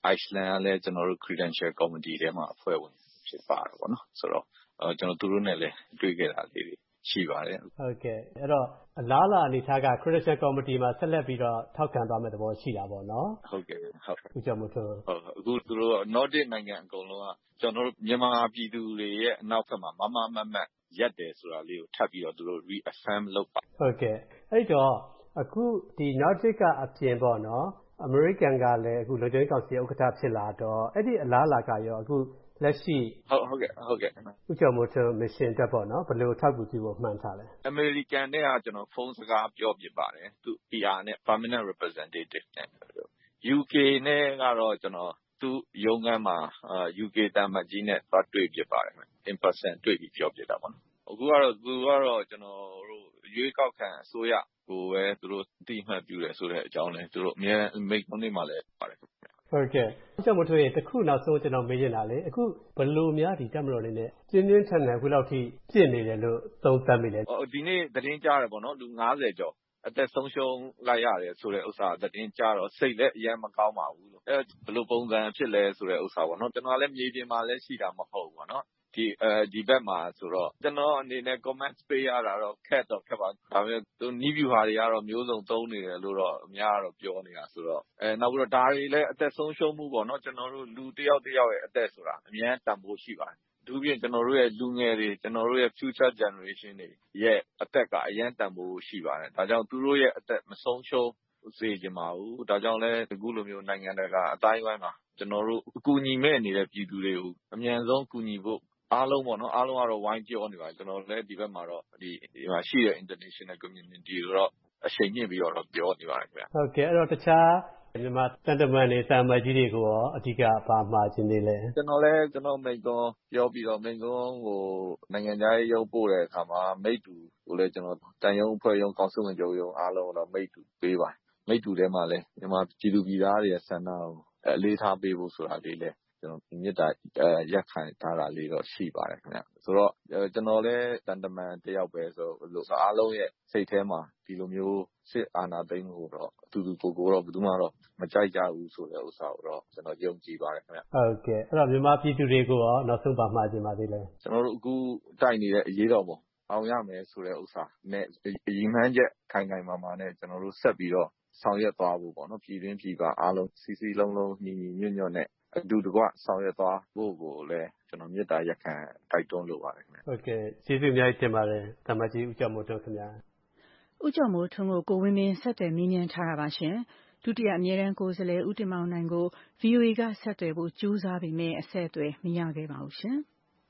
Iceland ကလည်းကျွန်တော်တို့ Credential Committee ထဲမှာအဖွဲ့ဝင်ဖြစ်ပါတယ်ပေါ့နော်ဆိုတော့ကျွန်တော်သူတို့နဲ့လည်းတွေ့ခဲ့တာလေးတွေရှိပါတယ်ဟုတ်ကဲ့အဲ့တော့အလားလာအနေထားက Credential Committee မှာဆက်လက်ပြီးတော့ထောက်ခံသွားမယ့်သဘောရှိတာပေါ့နော်ဟုတ်ကဲ့ဟုတ်ဦးကျော်မိုးထွန်းဟုတ်အခုသူတို့ Nordic နိုင်ငံအကုန်လုံးကကျွန်တော်တို့မြန်မာပြည်သူတွေရဲ့အနောက်ဘက်မှာမမမမတ်ရက်တယ်ဆိုတာလေးကိုထပ်ပြီးတော့သူတို့ reaffirm လုပ်ပါဟုတ်ကဲ့အဲ့တော့အခုဒီ Nordic ကအပြင်ပေါ့နော်အမေရိကန်ကလည်းအခုလုံခြုံရေးကောင်စီဥက္ကဋ္ဌဖြစ်လာတော့အဲ့ဒီအလားလာကရောအခုလက်ရှိဟုတ်ဟုတ်ကဲ့ဟုတ်ကဲ့ဦးကျော်မိုးထွန်း mission တက်ပေါ့နော်ဘယ်လိုထောက်ကူပြုဖို့မှန်းထားလဲအမေရိကန်နဲ့ကကျွန်တော်ဖုန်းစကားပြောပြပါတယ်သူ P R နဲ့ permanent representative နဲ့ U K နဲ့ကတော့ကျွန်တော်သူရုံးခန်းမှာ U K တမန်ကြီးနဲ့သွားတွေ့ပြပါတယ် in person တွေ့ပြီးပြောပြတာပေါ့နော်အခုကတော့သူကတော့ကျွန်တော်တို့ရွေးကောက်ခံအစိုးရကိုပဲသူတို့တိမှတ်ပြုတယ်ဆိုတဲ့အကြောင်းလဲသူတို့အများမိတ်နေမှာလဲပါတယ်ဟုတ်ကဲ့ဦးကျော်မိုးထွန်းရေတခုနောက်ဆုံးကျွန်တော်မေးချင်တာလေအခုဘယ်လိုများဒီတက်မတော်လေးနဲ့ပြင်းပြင်းထန်ထန်ခုလောက်ထိပြစ်နေတယ်လို့သုံးသပ်မိလဲဒီနေ့သတင်းကြားတယ်ပေါ့နော်လူ၅၀ကျော်အသက်ဆုံးရှုံးလိုက်ရတယ်ဆိုတဲ့ဥစ္စာသတင်းကြားတော့စိတ်လည်းအရင်မကောင်းပါဘူးလို့အဲဘယ်လိုပုံစံဖြစ်လဲဆိုတဲ့ဥစ္စာပေါ့နော်ကျွန်တော်လည်းမြေပြင်မှာလည်းရှိတာမဟုတ်ဘူးပေါ့နော်ဒီအဲဒီဘက်မှာဆိုတော့ကျွန်တော်အနေနဲ့ comment ပေးရတာတော့ခက်တော့ခက်ပါဒါပေမဲ့သူနီးဗျူဟာတွေကတော့မျိုးစုံသုံးနေတယ်လို့တော့အများကတော့ပြောနေတာဆိုတော့အဲနောက်ပြီးတော့ဒါတွေလည်းအသက်ဆုံးရှုံးမှုပေါ့နော်ကျွန်တော်တို့လူတစ်ယောက်တစ်ယောက်ရဲ့အသက်ဆိုတာအများတန်ဖိုးရှိပါတယ်အထူးဖြင့်ကျွန်တော်တို့ရဲ့လူငယ်တွေကျွန်တော်တို့ရဲ့ future generation တွေရဲ့အသက်ကအရင်တန်ဖိုးရှိပါတယ်ဒါကြောင့်သူတို့ရဲ့အသက်မဆုံးရှုံးစေချင်ပါဘူးဒါကြောင့်လည်းအခုလိုမျိုးနိုင်ငံတကာအတိုင်းအဝိုင်းမှာကျွန်တော်တို့အကူအညီမဲ့နေတဲ့ပြည်သူတွေကိုအမြန်ဆုံးကူညီဖို့အားလုံးပေါ့နော်အားလုံးကတော့ဝိုင်းပြောနေပါတယ်ကျွန်တော်လည်းဒီဘက်မှာတော့ဒီဒီမှာရှိတဲ့ international community တော့အချိန်ညှိပြီးတော့ပြောနေပါတယ်ခင်ဗျဟုတ်ကဲ့အဲ့တော့တခြားမြန်မာတန်တမန်တွေတာမန်ကြီးတွေကိုရောအဓိကပါမှာခြင်းနေလဲကျွန်တော်လည်းကျွန်တော်မိတ်ကွန်းပြောပြီးတော့မိတ်ကွန်းကိုနိုင်ငံသားရေးရုပ်ပို့တဲ့အခါမှာမိတ်တူကိုလည်းကျွန်တော်တန်ယုံအဖွဲ့ရုံးကောင်စစ်ဝင်ချုပ်ရုံးအားလုံးတော့မိတ်တူပေးပါမိတ်တူထဲမှာလည်းမြန်မာပြည်သူပြည်သားတွေရဲ့ဆန္ဒကိုအလေးထားပေးဖို့ဆိုတာလေးလည်းကျွန်တော်မြစ်တာရက်ခံထားတာလေးတော့ရှိပါတယ်ခင်ဗျဆိုတော့ကျွန်တော်လည်းတန်တမန်တယောက်ပဲဆိုလို့အားလုံးရဲ့စိတ်ထဲမှာဒီလိုမျိုးစစ်အာဏာသိမ်းမှုတော့အတူတူကိုကိုတော့ဘယ်သူမှတော့မကြိုက်ကြဘူးဆိုတဲ့ဥစ္စာကိုတော့ကျွန်တော်ယုံကြည်ပါတယ်ခင်ဗျဟုတ်ကဲ့အဲ့တော့မြန်မာပြည်သူတွေကိုရောနောက်ဆုံးပါမှာခြင်းပါသေးလဲကျွန်တော်တို့အခုတိုက်နေတဲ့အရေးတော်ပုံအောင်ရမယ်ဆိုတဲ့ဥစ္စာနဲ့အရင်မှန်းချက်ခိုင်ခိုင်မာမာနဲ့ကျွန်တော်တို့ဆက်ပြီးတော့ဆောင်ရွက်သွားဖို့ပေါ့နော်ပြည်တွင်းပြည်ပအားလုံးစီစီလုံးလုံးညီညီညွတ်ညွတ်နဲ့အတူတကွဆောင်ရွက်သွားဖို့ကိုလည်းကျွန်တော်မေတ္တာရက်ခံတိုက်တွန်းလိုပါတယ်ခင်ဗျဟုတ်ကဲ့ကျေးဇူးအများကြီးတင်ပါတယ်တမန်ကြီးဦးကျော်မိုးထွန်းခင်ဗျာဦးကျော်မိုးထွန်းကိုကိုဝင်းမင်းဆက်သွယ်မေးမြန်းထားတာပါရှင်ဒုတိယအမြဲတမ်းကိုယ်စားလှယ်ဦးတင်မောင်နိုင်ကို ဗွီအိုအေကဆက်သွယ်ဖို့ကြိုးစားပေမဲ့အဆက်အသွယ်မရခဲ့ပါဘူးရှင်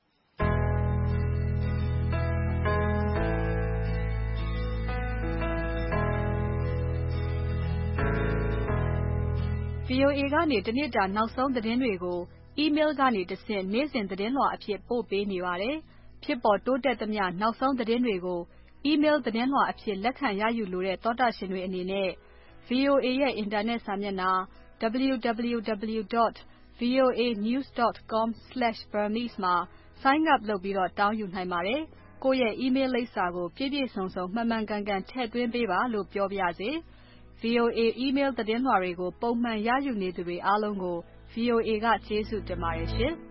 ဗွီအိုအေကနေတနေ့တာနောက်ဆုံးသတင်းတွေကို email ကနေတဆင့်နေ့စဉ်သတင်းလွှာအဖြစ်ပို့ပေးနေပါတယ်။ဖြစ်ပေါ်တိုးတက်သမျှနောက်ဆုံးသတင်းတွေကို email သတင်းလွှာအဖြစ်လက်ခံရယူလိုတဲ့သောတာရှင်တွေအနေနဲ့ ဗွီအိုအေရဲ့အင်တာနက်စာမျက်နှာ double u double u double u dot voa news dot com slash burmese မှာ sign up လုပ်ပြီးတော့တောင်းယူနိုင်ပါတယ်။ကိုယ့်ရဲ့ email လိပ်စာကိုပြည့်ပြည့်စုံစုံမှန်မှန်ကန်ကန်ထည့်သွင်းပေးပါလို့ပြောပါရစေ။ဗွီအိုအေ email သတင်းလွှာတွေကိုပုံမှန်ရယူနေသူတွေအားလုံးကို ဗွီအိုအေကကျေးဇူးတင်ပါတယ်ရှင်။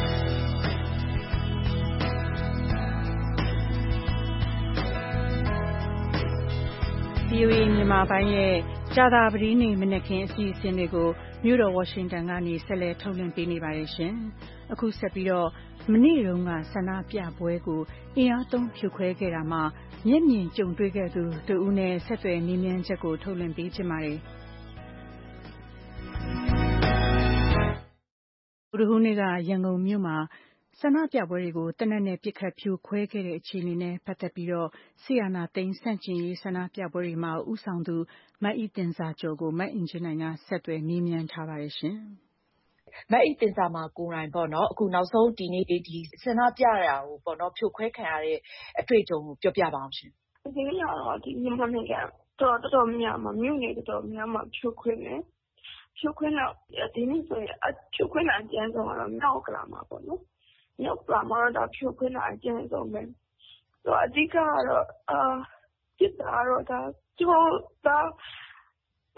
ဗွီအိုအေမြန်မာပိုင်းရဲ့ကြာသပတေးနေ့မနက်ခင်းအစီအစဉ်တွေကိုမြို့တော်ဝါရှင်တန်ကနေဆက်လက်ထုတ်လွှင့်ပေးနေပါတယ်ရှင်။အခုဆက်ပြီးတော့မနေ့တုန်းကဆန္ဒပြပွဲကိုအင်အားသုံးဖြိုခွဲခဲ့တာမှာမျက်မြင်ကြုံတွေ့ခဲ့သူတဦးနဲ့ဆက်သွယ်မေးမြန်းချက်ကိုထုတ်လွှင့်ပေးချင်ပါတယ်။ဗုဒ္ဓဟူးနေ့ကရန်ကုန်မြို့မှာဆန္ဒပြပွဲတွေကိုတနက်နဲ့ပစ်ခတ်ဖြိုခွဲခဲ့တဲ့အခြေအနေနဲ့ပတ်သက်ပြီးတော့ဆီယနာသိန်းဆန့်ကျင်ရေးဆန္ဒပြပွဲတွေမှာဥဆောင်သူမအီတင်စာကျော်ကိုမအင်ဂျင်နိုင်ကဆက်သွယ်မေးမြန်းထားပါတယ်ရှင်။မအီတင်စာမှာကိုယ်တိုင်ပေါ့နော်အခုနောက်ဆုံးဒီနေ့ဒီဆန္ဒပြတာကိုပေါ့နော်ဖြိုခွဲခံရတဲ့အတွေ့အကြုံကိုပြောပြပါအောင်ရှင်။ဒီနေ့ကတော့ဒီမြန်မာနိုင်ငံတော်တော်များများမြို့နယ်တော်တော်များများဖြိုခွဲတယ်။ဖြိုခွဲတော့ဒီနေ့ဆိုရင်အဖြိုခွဲတာအကျဉ်းဆုံးကတော့မြောက်ကလာမှာပေါ့နော်။မြောက်ကလာမှာတော့ဖြိုခွဲတာအကျဉ်းဆုံးပဲ။ဆိုအဓိကကတော့အာစစ်တာတော့ဒါကျိုးသားမ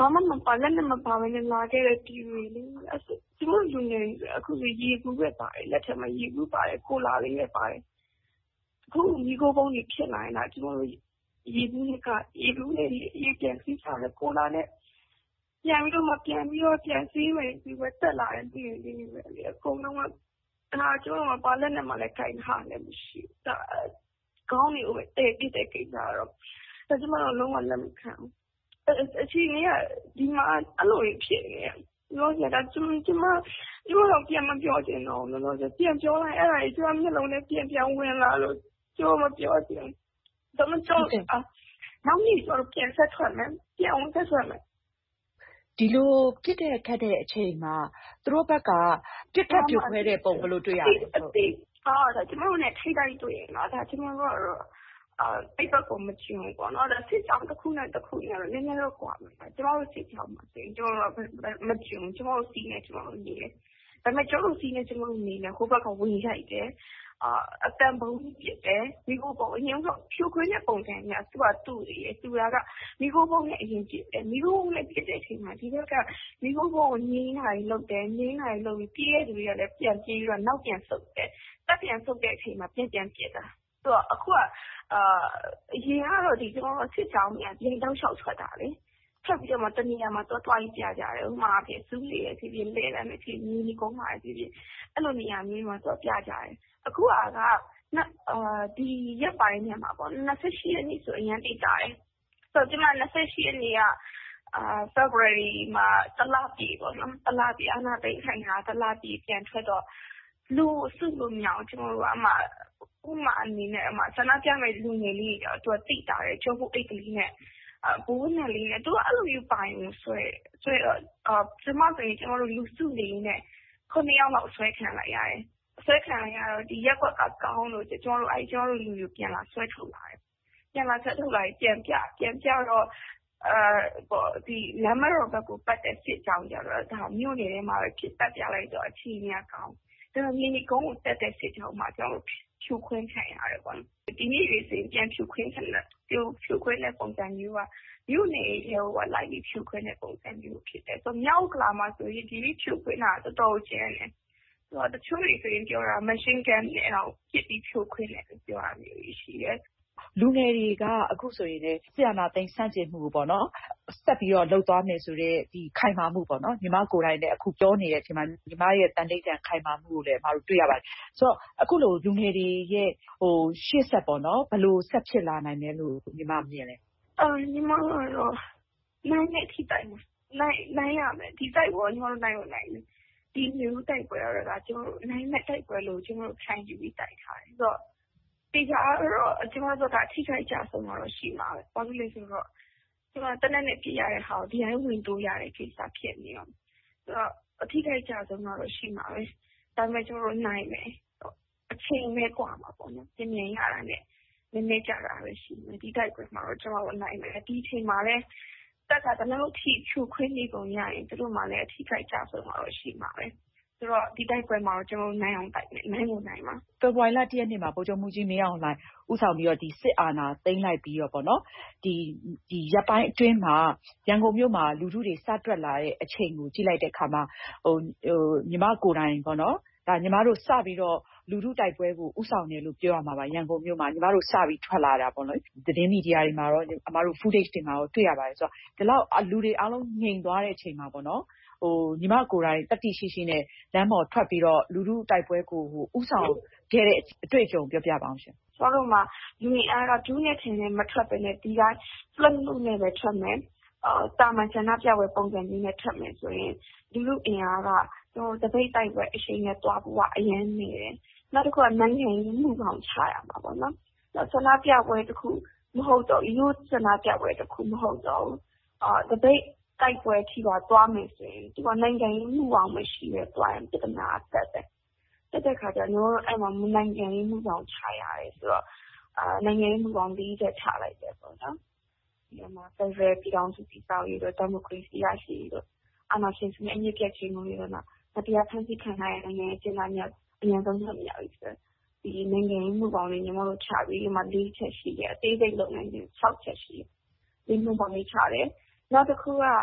ဘာမှမပါလက်နဲ့မပါဘဲနဲ့လာခဲ့တဲ့ပြည်တွေလေသူတို့လူငယ်အခုရေကူးပဲပါတယ်လက်ထက်မှာရေကူးပါတယ်ကိုလာလေးပဲပါတယ်အခုဒီကိုပုံကြီးဖြစ်လာရင်တော့ကျွန်တော်တို့ရေကူးကရေကူးနဲ့ရေပြန်စီးစားတဲ့ကိုလာနဲ့ပြန်ပြီးတော့မပြန်ပြီးတော့ပြန်စီးမယ်ဒီပဲတက်လာတဲ့ပြည်တွေပဲလေအကုန်လုံးကဒါကျွန်တော်မပါလက်နဲ့မှလည်းခိုင်ထားလည်းမရှိဒါကောင်းနေဦးတဲ့ပြည့်တဲ့ကိစ္စတော့ဒါကျွန်တော်လုံးဝလက်မခံအချင်းကြီးကဒီမှာအလို့ဖြစ်နေတယ်လို့ရတာကျွန်တော်ကျွန်မကျွန်တော်ပြန်မပြောချင်တော့ဘူးလို့ဆိုပြန်ပြောလိုက်အဲ့ဒါကြီးကျွန်တော်မျက်လုံးနဲ့ပြန်ပြန်ဝင်လာလို့ကျွန်တော်မပြောချင်ဘူးဒါမှမဟုတ်အာနောက်နေ့ကျွန်တော်ပြန်ဆက်ထွက်မယ်ပြန်ဝင်ဆက်ထွက်မယ်ဒီလိုပြစ်တဲ့ခတ်တဲ့အချိန်မှာသူတို့ဘက်ကပြစ်ခတ်ပြခွဲတဲ့ပုံဘယ်လိုတွေ့ရလဲဟုတ်အာဒါကျွန်တော်နဲ့ထိတိုက်တွေ့ရင်တော့ဒါကျွန်တော်ကတော့အာအိတ်ကိုမချင်ဘူးပေါ့နော်ဒါစစ်ကြောင်တစ်ခုနဲ့တစ်ခုနဲ့လည်းနည်းနည်းတော့ကွာမယ်ကျွန်တော်တို့စစ်ကြောင်မှာဆိုရင်ကျွန်တော်မချင်ဘူးကျွန်တော်စီးနေကျွန်တော်နေတယ်ဒါပေမဲ့ကျွန်တော်စီးနေကျွန်တော်နေနေဟိုဘက်ကဝင်ရိုက်တယ်အာအတန်ပုံပြစ်တယ်မိခိုးပုံအရင်ကဖြိုခွင်းတဲ့ပုံစံများသူကတူတယ်သူကမိခိုးပုံနဲ့အရင်ပြစ်တယ်မိခိုးပုံနဲ့ပြစ်တဲ့အချိန်မှာဒီဘက်ကမိခိုးပုံကိုငင်းနိုင်လို့တယ်ငင်းနိုင်လို့ပြီးရဲ့သူတွေကလည်းပြန်ပြေးပြီးတော့နောက်ပြန်ဆုတ်တယ်တက်ပြန်ဆုတ်တဲ့အချိန်မှာပြန်ပြန်ပြစ်တာဆိုတော့အခုကအာအရင်ကတော့ဒီကျွန်တော်စစ်ကြောင်းကြီးပြန်တောက်လျှောက်ထွက်တာလေထွက်ပြီးတော့မှတနေရာမှာတော့တွားကြီးပြကြတယ်ဥမာအဖြစ်စူးလေးရဲ့ဖြစ်ဖြစ်လဲတယ်ဖြစ်မြင်းဒီကုန်းမှာဖြစ်ဖြစ်အဲ့လိုနေရာမျိုးမှာတော့ပြကြတယ်အခုကအာဒီရက်ပိုင်းထဲမှာပေါ့၂၈ရက်နေ့ဆိုအရင်တိတ်တာတယ်ဆိုတော့ဒီမှာ၂၈ရက်နေ့ကအာ February မှာတလပြည့်ပေါ့နော်တလပြည့်အနာသိခိုင်တာတလပြည့်ပြန်ထွက်တော့လူစုလို့မြောင်ကျွန်တော်တို့အမှဥမာအနေနဲ့အမှဆန္ဒပြမဲ့လူငယ်လေးတွေတော့သူကတိတ်တာတယ်ချိုးဖို့အိတ်ကလေးနဲ့အဘိုးနဲ့လေးနဲ့သူကအဲ့လိုမျိုးပိုင်ဆွဲဆွဲအာကျွန်မဆိုရင်ကျွန်တော်တို့လူစုလေးနဲ့ခုနှစ်ယောက်လောက်ဆွဲခံလိုက်ရတယ်ဆွဲခံလိုက်ရတော့ဒီရက်ကွက်ကကောင်းလို့ကျွန်တော်တို့အဲ့ကျွန်တော်တို့လူမျိုးပြန်လာဆွဲထုတ်လာတယ်ပြန်လာဆက်ထုတ်လာပြန်ပြပြန်ပြတော့အာပေါ့ဒီလမ်းမတော်ဘက်ကိုပတ်တဲ့စစ်ကြောင်းကြတော့ဒါမြို့နယ်ထဲမှာပဲဖြစ်တက်ပြလိုက်တော့အချင်းကြီးကောင်းဒါမြင်းဒီကုန်းကိုတက်တဲ့စစ်ကြောင်းမှာကျွန်တော်ဖြူခွင်းခံရတယ်ပေါ့ဒီနေ့ရေးစင်ပြန်ဖြူခွင်းခံတယ်ဖြူဖြူခွင်းတဲ့ပုံစံမျိုးကမြို့နယ်ရဲ့ဟိုလိုက်ပြီးဖြူခွင်းတဲ့ပုံစံမျိုးဖြစ်တယ်ဆိုမြောက်ကလာမှာဆိုရင်ဒီဖြူခွင်းတာတော်တော်ကျန်းတယ်ဆိုတော့တချို့တွေဆိုရင်ပြောတာ machine gun နဲ့တော့ပြစ်ပြီးဖြိုခွင်းတယ်ပြောရမျိုးရှိတယ်လူငယ်တွေကအခုဆိုရင်လည်းဆရာနာသိန်းစန့်ကျင်မှုပေါ့နော်ဆက်ပြီးတော့လှုပ်သွားမယ်ဆိုတဲ့ဒီခိုင်မာမှုပေါ့နော်ညီမကိုယ်တိုင်လည်းအခုပြောနေတဲ့အချိန်မှာညီမရဲ့တန်တိတ်တန်ခိုင်မာမှုကိုလည်းမတို့တွေ့ရပါတယ်ဆိုတော့အခုလိုလူငယ်တွေရဲ့ဟိုရှေ့ဆက်ပေါ့နော်ဘယ်လိုဆက်ဖြစ်လာနိုင်လဲလို့ညီမမြင်လဲအော်ညီမကတော့နိုင်တဲ့ထိတိုင်နိုင်နိုင်ရမယ်ဒီတိုက်ပေါ်ညီမတို့နိုင်လို့နိုင်တယ်ဒီမျိုးတိုက်ပွဲရတာကျွန်တော်နိုင်မဲ့တိုက်ပွဲလို့ကျွန်တော်ခံယူပြီးတိုက်ထားတယ်ဆိုတော့ဒီကတော့ကျွန်တော်တို့ကအထိခိုက်ကြဆုံးတော့ရှိမှာပဲဘာလို့လဲဆိုတော့ကျွန်တော်တနက်နေ့ပြရတဲ့ဟာကိုဒီတိုင်းဝင်တိုးရတဲ့ကိစ္စဖြစ်နေတော့ဆိုတော့အထိခိုက်ကြဆုံးတော့ရှိမှာပဲဒါပေမဲ့ကျွန်တော်နိုင်မယ်အချိန်ပဲกว่าမှာပေါ့နော်ပြင်မြင်ရတာနဲ့နည်းနည်းကြတာပဲရှိမယ်ဒီတိုက်ပွဲမှာတော့ကျွန်တော်နိုင်မယ်ဒီအချိန်မှာလည်းတက်ကတလောက်ထိဖြူခွင်းနေပုံရရင်သူတို့မှလည်းအထိခိုက်ကြဆုံးတော့ရှိမှာပဲဆိုတော့ဒီတိုက်ပွဲမှာကျွန်တော်နိုင်အောင်တိုက်မယ်နိုင်လို့နိုင်မှာဖေဖော်ဝါရီလတစ်ရက်နေ့မှာဗိုလ်ချုပ်မှူးကြီးမင်းအောင်လှိုင်ဦးဆောင်ပြီးတော့ဒီစစ်အာဏာသိမ်းလိုက်ပြီးတော့ပေါ့နော်ဒီဒီရပ်ပိုင်းအတွင်းမှာရန်ကုန်မြို့မှာလူထုတွေစတွက်လာတဲ့အချိန်ကိုကြည့်လိုက်တဲ့အခါမှာဟိုဟိုညီမကိုယ်တိုင်ပေါ့နော်ဒါညီမတို့စပြီးတော့လူထုတိုက်ပွဲကိုဥဆောင်တယ်လို့ပြောရမှာပါရန်ကုန်မြို့မှာညီမတို့စပြီးထွက်လာတာပေါ့နော်သတင်းမီဒီယာတွေမှာတော့အမတို့ footage တွေမှာတော့တွေ့ရပါတယ်ဆိုတော့ဒီလောက်လူတွေအားလုံးငြိမ်သွားတဲ့အချိန်မှာပေါ့နော်ဟိုညီမကိုယ်တိုင်တတိရှိရှိနဲ့လမ်းပေါ်ထွက်ပြီးတော့လူထုတိုက်ပွဲကိုဟိုဥဆောင်ခဲ့တဲ့အတွေ့အကြုံပြောပြပါအောင်ရှင်။ကျွန်တော်တို့မှာလူငယ်အားကဒူးနဲ့ထင်နဲ့မထွက်ပဲနဲ့ဒီတိုင်း flip လို့နဲ့ပဲထွက်မယ်။အာတာမန်ဆန္ဒပြပွဲပုံစံမျိုးနဲ့ထွက်မယ်ဆိုရင်လူလူအင်အားကကျွန်တော်တပိတ်တိုက်ပွဲအရှိန်နဲ့တွားဖို့ကအရင်နေတယ်။နောက်တစ်ခုကနိုင်ငံရေးမှုပေါင်းချရမှာပေါ့နော်။နောက်ဆန္ဒပြပွဲတစ်ခုမဟုတ်တော့ရိုးဆန္ဒပြပွဲတစ်ခုမဟုတ်တော့အာတပိတ်တိုက်ပွဲထိပါသွားမယ်ဆိုရင်ဒီကနိုင်ငံရေးမှုအောင်မရှိပဲသွားရင်ပြဿနာတက်တယ်တက်တဲ့ခါကျတော့အဲ့မှာနိုင်ငံရေးမှုအောင်ချရတယ်ဆိုတော့အာနိုင်ငံရေးမှုအောင်ပြီးတဲ့ချလိုက်တယ်ပေါ့နော်ဒီမှာဖက်ဒရယ်ပြည်ထောင်စုတည်ဆောက်ရေးတော့ဒီမိုကရေစီရရှိတော့အာဏာရှင်စနစ်အမြင့်ပြတ်ခြင်းလို့ရတော့မတရားဖန်ဆီးခံရတဲ့နိုင်ငံရေးကျင်းပများအများဆုံးဆက်မြောက်ပြီးဆိုဒီနိုင်ငံရေးမှုအောင်လေးညီမတို့ချပြီးဒီမှာ၄ချက်ရှိတယ်အသေးစိတ်လုပ်နိုင်တယ်၆ချက်ရှိတယ်ဒီမှုပေါင်းလေးချတယ်နောက်တစ်ခုက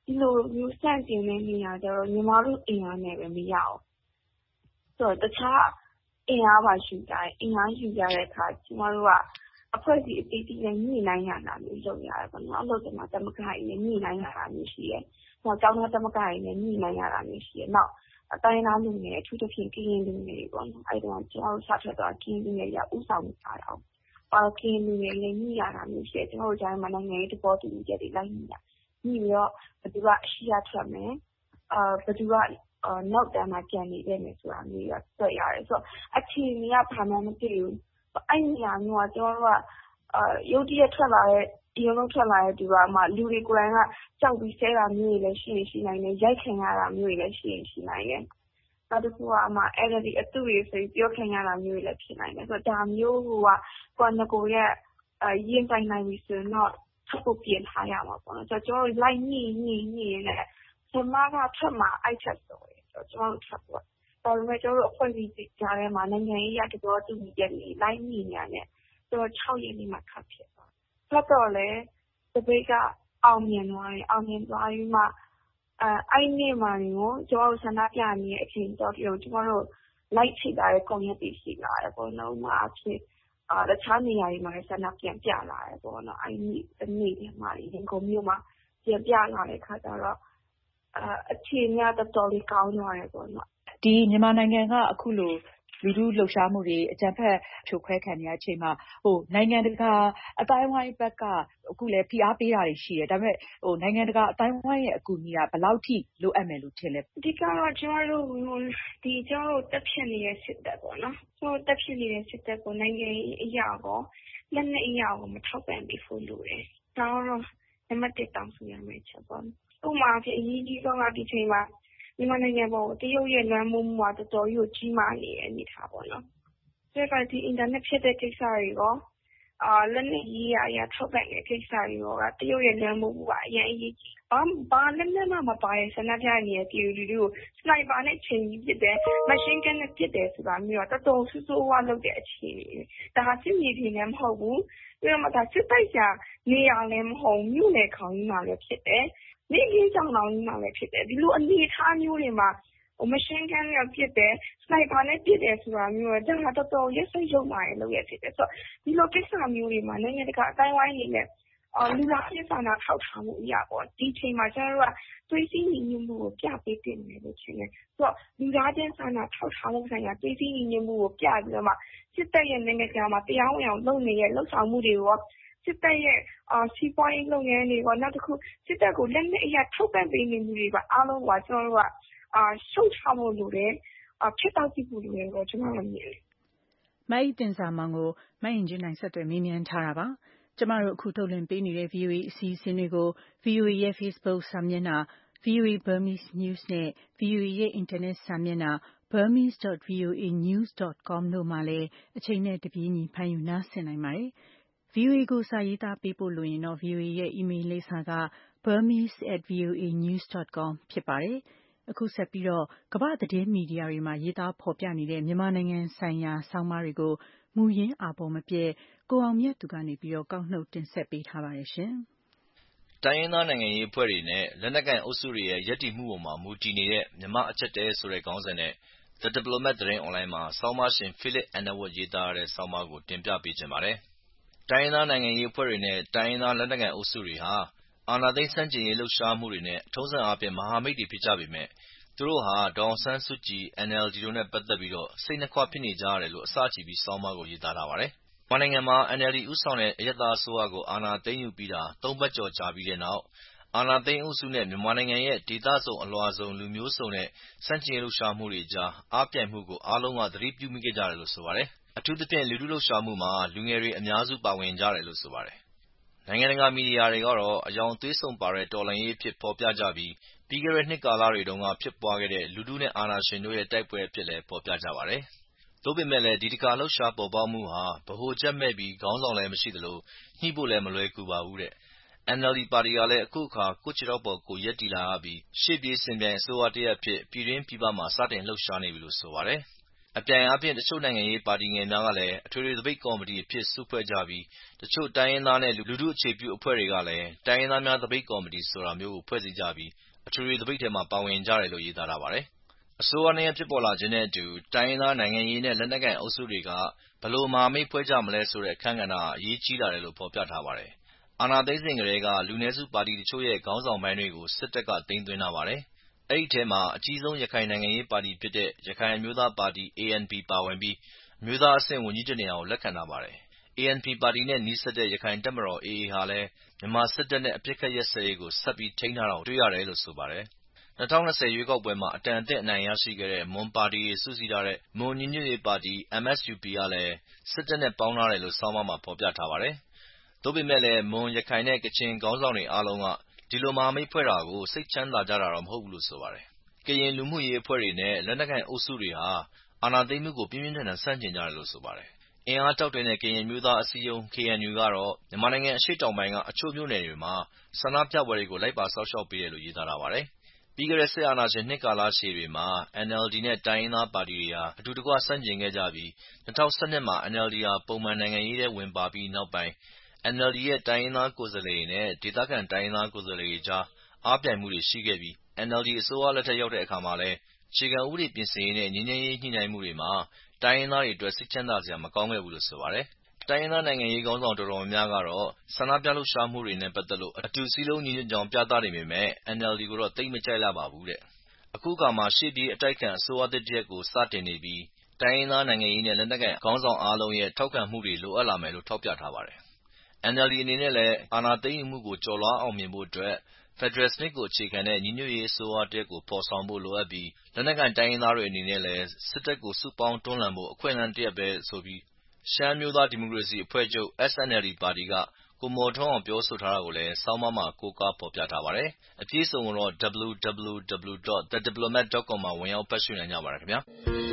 ဒီလိုမျိုးစန့်ကျင်တဲ့နေရာကျတော့ညီမတို့အင်အားနဲ့ပဲမရအောင်ဆိုတော့တခြားအင်အားပါယူကြတယ်အင်အားယူကြတဲ့အခါကျမတို့ကအဖွဲ့အစည်းအသီးသီးနဲ့ညှိနှိုင်းရတာမျိုးလုပ်ရတယ်ပေါ့နော်အလုပ်သမားသမဂ္ဂတွေနဲ့ညှိနှိုင်းရတာမျိုးရှိတယ်။နောက်ကျောင်းသားသမဂ္ဂတွေနဲ့ညှိနှိုင်းရတာမျိုးရှိတယ်။နောက်အတိုင်းသားလူငယ်အထူးသဖြင့်ကရင်လူငယ်တွေပေါ့နော်အဲ့တော့ကျွန်တော်တို့ဆက်ထွက်သွားကရင်လူငယ်တွေကဥဆောင်ကြတာ။အော်ကရင်လူငယ်တွေညှိရတာမျိုးရှိတယ်ကျွန်တော်တို့ကြားမှာနိုင်ငံရေးတဘောတူညီချက်တွေလိုက်ညှိတာ။ညှိပြီးတော့ဘယ်သူကအရှိရထွက်မယ်။အာဘယ်သူကအာနောက်တန်းမှာကြံနေတယ်မယ်ဆိုတာမျိုးရတွေ့ရတယ်ဆိုတော့အခြေအနေကဘာမှမသိဘူး။အဲ့နေရာမျိုးကကျွန်တော်တို့ကအာရုတ်တရက်ထွက်လာတဲ့ဒီလိုထွက်လာတဲ့ဒီကမှလူတွေကိုယ်တိုင်ကကြောက်ပြီးဆဲတာမျိုးတွေလည်းရှိနေရှိနိုင်တယ်ရိုက်ခံရတာမျိုးတွေလည်းရှိနေရှိနိုင်တယ်နောက်တစ်ခုကမှအဲ့ဒီအတူတွေဆိုပြောခံရတာမျိုးတွေလည်းဖြစ်နိုင်တယ်ဆိုတော့ဒါမျိုးကကိုယ်ကကိုရဲ့အရင်တိုင်းနိုင်ပြီးဆိုတော့ထပ်ဖို့ပြင်ထားရမှာပေါ့နော်ဆိုတော့ကျွန်တော်လိုက်ညှိညှိညှိနဲ့ဆမကထပ်မှာအိုက်ချက်ဆိုရယ်ဆိုတော့ကျွန်တော်ထပ်ဖို့ဒါပေမဲ့ကျွန်တော်အဖွဲ့အစည်းကြားထဲမှာနိုင်ငံရေးရတဲ့တော့တူညီချက်တွေလိုက်ညှိနေရတယ်တော့၆ရက်နေမှခတ်ဖြစ်သွား။ဆက်တော့လေတပိတ်ကအောင်မြင်သွားတယ်။အောင်မြင်သွားပြီးမှအဲအဲ့နေ့မှကိုကျွန်တော်ဆန္ဒပြနေတဲ့အချိန်တော့ကျွန်တော်တို့လိုက်ချိလာတဲ့ကွန်ရက်တွေရှိလာတယ်ပေါ့နော်။မှအဖြစ်အာတခြားနေရာတွေမှာဆန္ဒပြန်ပြလာတယ်ပေါ့နော်။အဲ့ဒီတနေ့တည်းမှရင်ကုန်မျိုးမှာပြန်ပြလာတဲ့ခါကျတော့အဲအခြေအနေတော်တော်လေးကောင်းသွားတယ်ပေါ့နော်။ဒီမြန်မာနိုင်ငံကအခုလိုလူထုလှုပ်ရှားမှုတွေအကြမ်းဖက်ဖြိုခွဲခံနေရတဲ့အချိန်မှာဟိုနိုင်ငံတကာအတိုင်းအဝိုင်းဘက်ကအခုလည်းဖိအားပေးတာတွေရှိတယ်ဒါပေမဲ့ဟိုနိုင်ငံတကာအတိုင်းအဝိုင်းရဲ့အကူအညီကဘယ်လောက်ထိလိုအပ်မယ်လို့ထင်လဲအဓိကတော့ကျွန်တော်တို့ဒီကျွန်တော်တို့တက်ဖြစ်နေတဲ့စစ်တပ်ပေါ့နော်ကျွန်တော်တက်ဖြစ်နေတဲ့စစ်တပ်ကိုနိုင်ငံရေးအရာကောလက်နက်အရာကိုမထောက်ပံ့ပေးဖို့လိုတယ်ဒါတော့နံပါတ်တစ်တောင်းဆိုရမယ့်ချက်ပေါ့ဥပမာဖြစ်အရေးကြီးဆုံးကဒီချိန်မှာမြန်မာနိုင်ငံပေါ်တရုတ်ရဲ့လွှမ်းမိုးမှုကတော်တော်ကြီးကိုကြီးမားနေတဲ့အနေအထားပေါ့နော်။ဒါကဒီအင်တာနက်ဖြစ်တဲ့ကိစ္စတွေရောအာလက်နက်ရေးရရထောက်ပံ့တဲ့ကိစ္စတွေရောကတရုတ်ရဲ့လွှမ်းမိုးမှုကအရင်အရေးကြီး။ဘာဘာလက်နက်မှမပါတဲ့ဆန္ဒပြနေတဲ့ပြည်သူတွေကိုစနိုက်ပါနဲ့ချိန်ပြီးပစ်တယ်၊မရှင်းဂန်နဲ့ပစ်တယ်ဆိုတာမျိုးကတော်တော်ဆူဆူဝါလုပ်တဲ့အခြေအနေ။ဒါဟာစစ်မြေပြင်လည်းမဟုတ်ဘူး။ပြီးတော့မှဒါစစ်တိုက်ကြနေရာလည်းမဟုတ်မြို့နယ်ခေါင်းကြီးမှလည်းဖြစ်တယ်။နေကြီးကြောင်တော်ကြီးမှလည်းဖြစ်တယ်ဒီလိုအနေအထားမျိုးတွေမှာဟိုမရှင်းကန်နဲ့ပြစ်တယ်စနိုက်ပါနဲ့ပြစ်တယ်ဆိုတာမျိုးကဒါကတော်တော်ရက်စိတ်ရုံမာရလို့ရဖြစ်တယ်ဆိုတော့ဒီလိုကိစ္စမျိုးတွေမှာနိုင်ငံတကာအတိုင်းဝိုင်းနေနဲ့အော်လူလာရေးစာနာထောက်ထားမှုအရာပေါ့ဒီချိန်မှာကျွန်တော်တို့ကသွေးစည်းညီညွတ်မှုကိုပြပေးတင်တယ်လို့ထင်တယ်ဆိုတော့လူသားချင်းစာနာထောက်ထားမှုဆိုင်ရာသွေးစည်းညီညွတ်မှုကိုပြပြီးတော့မှစစ်တပ်ရဲ့နိုင်ငံကမှာတရားဝင်အောင်လုပ်နေတဲ့လှုပ်ဆောင်မှုတွေကိုစစ်တပ်ရဲ့အာစီးပွားရေးလုပ်ငန်းတွေကနောက်တစ်ခုစစ်တပ်ကိုလက်နက်အရာထောက်ပံ့ပေးနေမှုတွေကအားလုံးကကျွန်တော်တို့ကအာရှုပ်ချမှုလိုတယ်အဖြစ်တောက်ကြည့်ဖို့လိုတယ်တော့ကျွန်တော်မြင်တယ်။မိုက်တင်စာမောင်ကိုမိုက်ရင်ချင်းနိုင်ဆက်သွယ်မေးမြန်းထားတာပါ။ကျမတို့အခုထုတ်လွှင့်ပေးနေတဲ့ ဗွီအိုအေ အစီအစဉ်တွေကို ဗွီအိုအေ ရဲ့ Facebook စာမျက်နှာ ဗွီအိုအေ Burmese News နဲ့ ဗွီအိုအေ ရဲ့ အင်တာနက်စာမျက်နှာ burmese dot v o a news dot com တို့မှာလည်းအချိန်နဲ့တပြေးညီဖမ်းယူနားဆင်နိုင်ပါတယ်။ ဗွီအိုအေကိုစာရေးသားပေးပို့လိုရင်တော့ ဗွီအိုအေ ရဲ့ အီးမေးလ်လိပ်စာက burmese at v o a news dot com ဖြစ်ပါတယ်။အခုဆက်ပြီးတော့ကမ္ဘာ့သတင်းမီဒီယာတွေမှာရေးသားဖော်ပြနေတဲ့မြန်မာနိုင်ငံဆိုင်ရာဆောင်းပါးတွေကိုမူရင်းအာဘော်မပြည့်ကိုအောင်မြတ်သူကနေပြီးတော့ကောက်နှုတ်တင်ဆက်ပေးထားပါတယ်ရှင်။တိုင်းရင်းသားနိုင်ငံရေးအဖွဲ့တွေနဲ့လက်နက်ကိုင်အုပ်စုတွေရဲ့ယက်တီမှုပေါ်မှာမူတည်နေတဲ့မြန်မာအချက်တဲဆိုတဲ့ခေါင်းစဉ်နဲ့ The Diplomat သတင်းအွန်လိုင်းမှာဆောင်းပါးရှင် Philip Underwood ရေးသားတဲ့ဆောင်းပါးကိုတင်ပြပေးချင်ပါတယ်။တိုင်းရင်းသားနိုင်ငံရေးအဖွဲ့တွေနဲ့တိုင်းရင်းသားလက်နက်ကိုင်အုပ်စုတွေဟာအာဏာသိမ်းဆန့်ကျင်ရေးလှုပ်ရှားမှုတွေနဲ့ထုံးစံအားဖြင့်မဟာမိတ်တွေဖြစ်ကြပေမဲ့သူတို့ဟာဒေါ်အောင်ဆန်းစုကြည် N L D တို့နဲ့ပတ်သက်ပြီးစိတ်နှစ်ခွဖြစ်နေကြရတယ်လို့အစချီပြီးဆောင်းပါးကိုရေးသားထားပါတယ်။မြန်မာနိုင်ငံမှာ N L D ဦးဆောင်တဲ့အရပ်သားအစိုးရကိုအာဏာသိမ်းယူပြီးတာသုံးပတ်ကျော်ကြာပြီးတဲ့နောက်အာဏာသိမ်းအုပ်စုနဲ့မြန်မာနိုင်ငံရဲ့ဒေသစုံအလွှာစုံလူမျိုးစုံနဲ့ဆန့်ကျင်ရေးလှုပ်ရှားမှုတွေအကြားအားပြိုင်မှုကိုအားလုံးကသတိပြုမိခဲ့ကြတယ်လို့ဆိုပါတယ်။အထူးသဖြင့်လူထုလှုပ်ရှားမှုမှာလူငယ်တွေအများစုပါဝင်ကြတယ်လို့ဆိုပါတယ်။နိုင်ငံတကာမီဒီယာတွေကတော့အယောင်သွေးစုံပါတဲ့တော်လှန်ရေးအဖြစ်ဖော်ပြကြပြီးပြီးခဲ့တဲ့နှစ်ကာလတွေတုန်းကဖြစ်ပွားခဲ့တဲ့လူထုနဲ့အာဏာရှင်တို့ရဲ့တိုက်ပွဲအဖြစ်လည်းဖော်ပြကြပါတယ်။သို့ပေမဲ့လည်းဒီတခါလှုပ်ရှားပေါ်ပေါက်မှုဟာဗဟိုချက်မဲ့ပြီးခေါင်းဆောင်လည်းမရှိသလိုညှိဖို့လည်းမလွယ်ကူပါဘူးတဲ့။ N L D ပါတီကလည်းအခုအခါကိုယ့်ခြေထောက်ပေါ်ကိုယ်ရပ်တည်လာရပြီးရှေ့ပြေးစင်ပြိုင်အစိုးရတစ်ရပ်အဖြစ်ပြည်တွင်းပြည်ပမှာစတင်လှုပ်ရှားနေပြီလို့ဆိုပါတယ်အပြိုင်အားဖြင့်တချို့နိုင်ငံရေးပါတီငယ်များကလည်းအထွေထွေသပိတ်ကော်မတီအဖြစ်စုဖွဲ့ကြပြီးတချို့တိုင်းရင်းသားနဲ့လူထုအခြေပြုအဖွဲ့တွေကလည်းတိုင်းရင်းသားများသပိတ်ကော်မတီဆိုတာမျိုးကိုဖွဲ့စည်းကြပြီးအထွေထွေသပိတ်ထဲမှာပါဝင်ကြတယ်လို့ရေးသားထားပါတယ်။အစိုးရနှစ်ရပ်ဖြစ်ပေါ်လာခြင်းနဲ့အတူတိုင်းရင်းသားနိုင်ငံရေးနဲ့လက်နက်ကိုင်အုပ်စုတွေကဘယ်လိုမဟာမိတ်ဖွဲ့ကြမလဲဆိုတဲ့အခန်းကဏ္ဍအရေးကြီးလာတယ်လို့ဖော်ပြထားပါတယ်။အာဏာသိမ်းစဉ်ကတည်းကလူနည်းစုပါတီတချို့ရဲ့ခေါင်းဆောင်ပိုင်းတွေကိုစစ်တပ်ကသိမ်းသွင်းထားပါတယ်။အဲဒီထဲမှာအကြီးဆုံးရခိုင်နိုင်ငံရေးပါတီဖြစ်တဲ့ရခိုင်အမျိုးသားပါတီ A N P ပါဝင်ပြီးအမျိုးသားအဆင့်ဝန်ကြီးတစ်နေရာကိုလက်ခံထားပါတယ်။ A N P ပါတီနဲ့နီးစပ်တဲ့ရခိုင်တပ်မတော် A A ဟာလည်းမြန်မာစစ်တပ်နဲ့အပစ်အခတ်ရပ်စဲရေးကိုဆက်ပြီးထိန်းထားတာကိုတွေ့ရတယ်လို့ဆိုပါတယ်။၂၀၂၀ရွေးကောက်ပွဲမှာအတန်အသင့်အနိုင်ရရှိခဲ့တဲ့မွန်ပါတီတွေစုစည်းထားတဲ့မွန်ညီညွတ်ရေးပါတီ M S U P ကလည်းစစ်တပ်နဲ့ပေါင်းထားတယ်လို့ဆောင်းပါးမှာဖော်ပြထားပါတယ်။သို့ပေမဲ့လည်းမွန်၊ရခိုင်နဲ့ကချင်ခေါင်းဆောင်တွေအားလုံးကဒီလိုမဟာမိတ်ဖွဲ့တာကိုစိတ်ချမ်းသာကြတာတော့မဟုတ်ဘူးလို့ဆိုပါတယ်။ကရင်လူမှုရေးအဖွဲ့တွေနဲ့လက်နက်ကိုင်အုပ်စုတွေဟာအာဏာသိမ်းမှုကိုပြင်းပြင်းထန်ထန်ဆန့်ကျင်ကြတယ်လို့ဆိုပါတယ်။အင်အားတောင့်တင်းတဲ့ကရင်အမျိုးသားအစည်းအရုံး K N U ကတော့မြန်မာနိုင်ငံအရှေ့တောင်ပိုင်းကအချို့မြို့နယ်တွေမှာဆန္ဒပြပွဲတွေကိုလိုက်ပါစောင့်ရှောက်ပေးတယ်လို့ရေးသားထားပါတယ်။ပြီးခဲ့တဲ့စစ်အာဏာရှင်နှစ်ကာလရှည်တွေမှာ N L D နဲ့တိုင်းရင်းသားပါတီတွေဟာအတူတကွဆန့်ကျင်ခဲ့ကြပြီး၂၀၁၂မှာ N L D ဟာပုံမှန်နိုင်ငံရေးထဲဝင်ပါပြီးနောက်ပိုင်း N L D ရဲ့တိုင်းရင်းသားကိုယ်စားလှယ်တွေနဲ့ဒေသခံတိုင်းရင်းသားကိုယ်စားလှယ်တွေကြားအားပြိုင်မှုတွေရှိခဲ့ပြီး N L D အစိုးရလက်ထက်ရောက်တဲ့အခါမှာလည်းအခြေခံဥပဒေပြင်ဆင်ရေးနဲ့ငြိမ်းချမ်းရေးညှိနှိုင်းမှုတွေမှာတိုင်းရင်းသားတွေအတွက်စိတ်ချမ်းသာစရာမကောင်းခဲ့ဘူးလို့ဆိုပါတယ်။တိုင်းရင်းသားနိုင်ငံရေးခေါင်းဆောင်တော်တော်များများကတော့ဆန္ဒပြလှုပ်ရှားမှုတွေနဲ့ပတ်သက်လို့အတူစည်းလုံးညီညွတ်ကြောင်းပြသနေပေမဲ့ N L D ကိုတော့သိပ်မကြိုက်လှပါဘူးတဲ့။အခုအခါမှာရှေ့ပြေးအတိုက်အခံအစိုးရသစ်တစ်ရပ်ကိုစတင်နေပြီးတိုင်းရင်းသားနိုင်ငံရေးနဲ့လက်နက်ကိုင်ခေါင်းဆောင်အားလုံးရဲ့ထောက်ခံမှုတွေလိုအပ်လာမယ်လို့ထောက်ပြထားပါတယ်။ N L D အနေနဲ့လည်းအာဏာသိမ်းယူမှုကိုကျော်လွှားအောင်မြင်ဖို့အတွက်ဖက်ဒရယ်စနစ်ကိုအခြေခံတဲ့ညီညွတ်ရေးအစိုးရတစ်ရပ်ကိုဖော်ဆောင်ဖို့လိုအပ်ပြီးလက်နက်ကိုင်တိုင်းရင်းသားတွေအနေနဲ့လည်းစစ်တပ်ကိုစုပေါင်းတွန်းလှန်ဖို့အခွင့်အလမ်းတစ်ရပ်ပဲဆိုပြီးရှမ်းအမျိုးသားဒီမိုကရေစီအဖွဲ့ချုပ် S N L D ပါတီကကိုမော်ထွန်းအောင်ပြောဆိုထားတာကိုလည်းဆောင်းပါးမှာကိုးကားဖော်ပြထားပါတယ်။အပြည့်အစုံကိုတော့ w w w dot the diplomat dot com မှာဝင်ရောက်ဖတ်ရှုနိုင်ကြပါတယ်ခင်ဗျာ။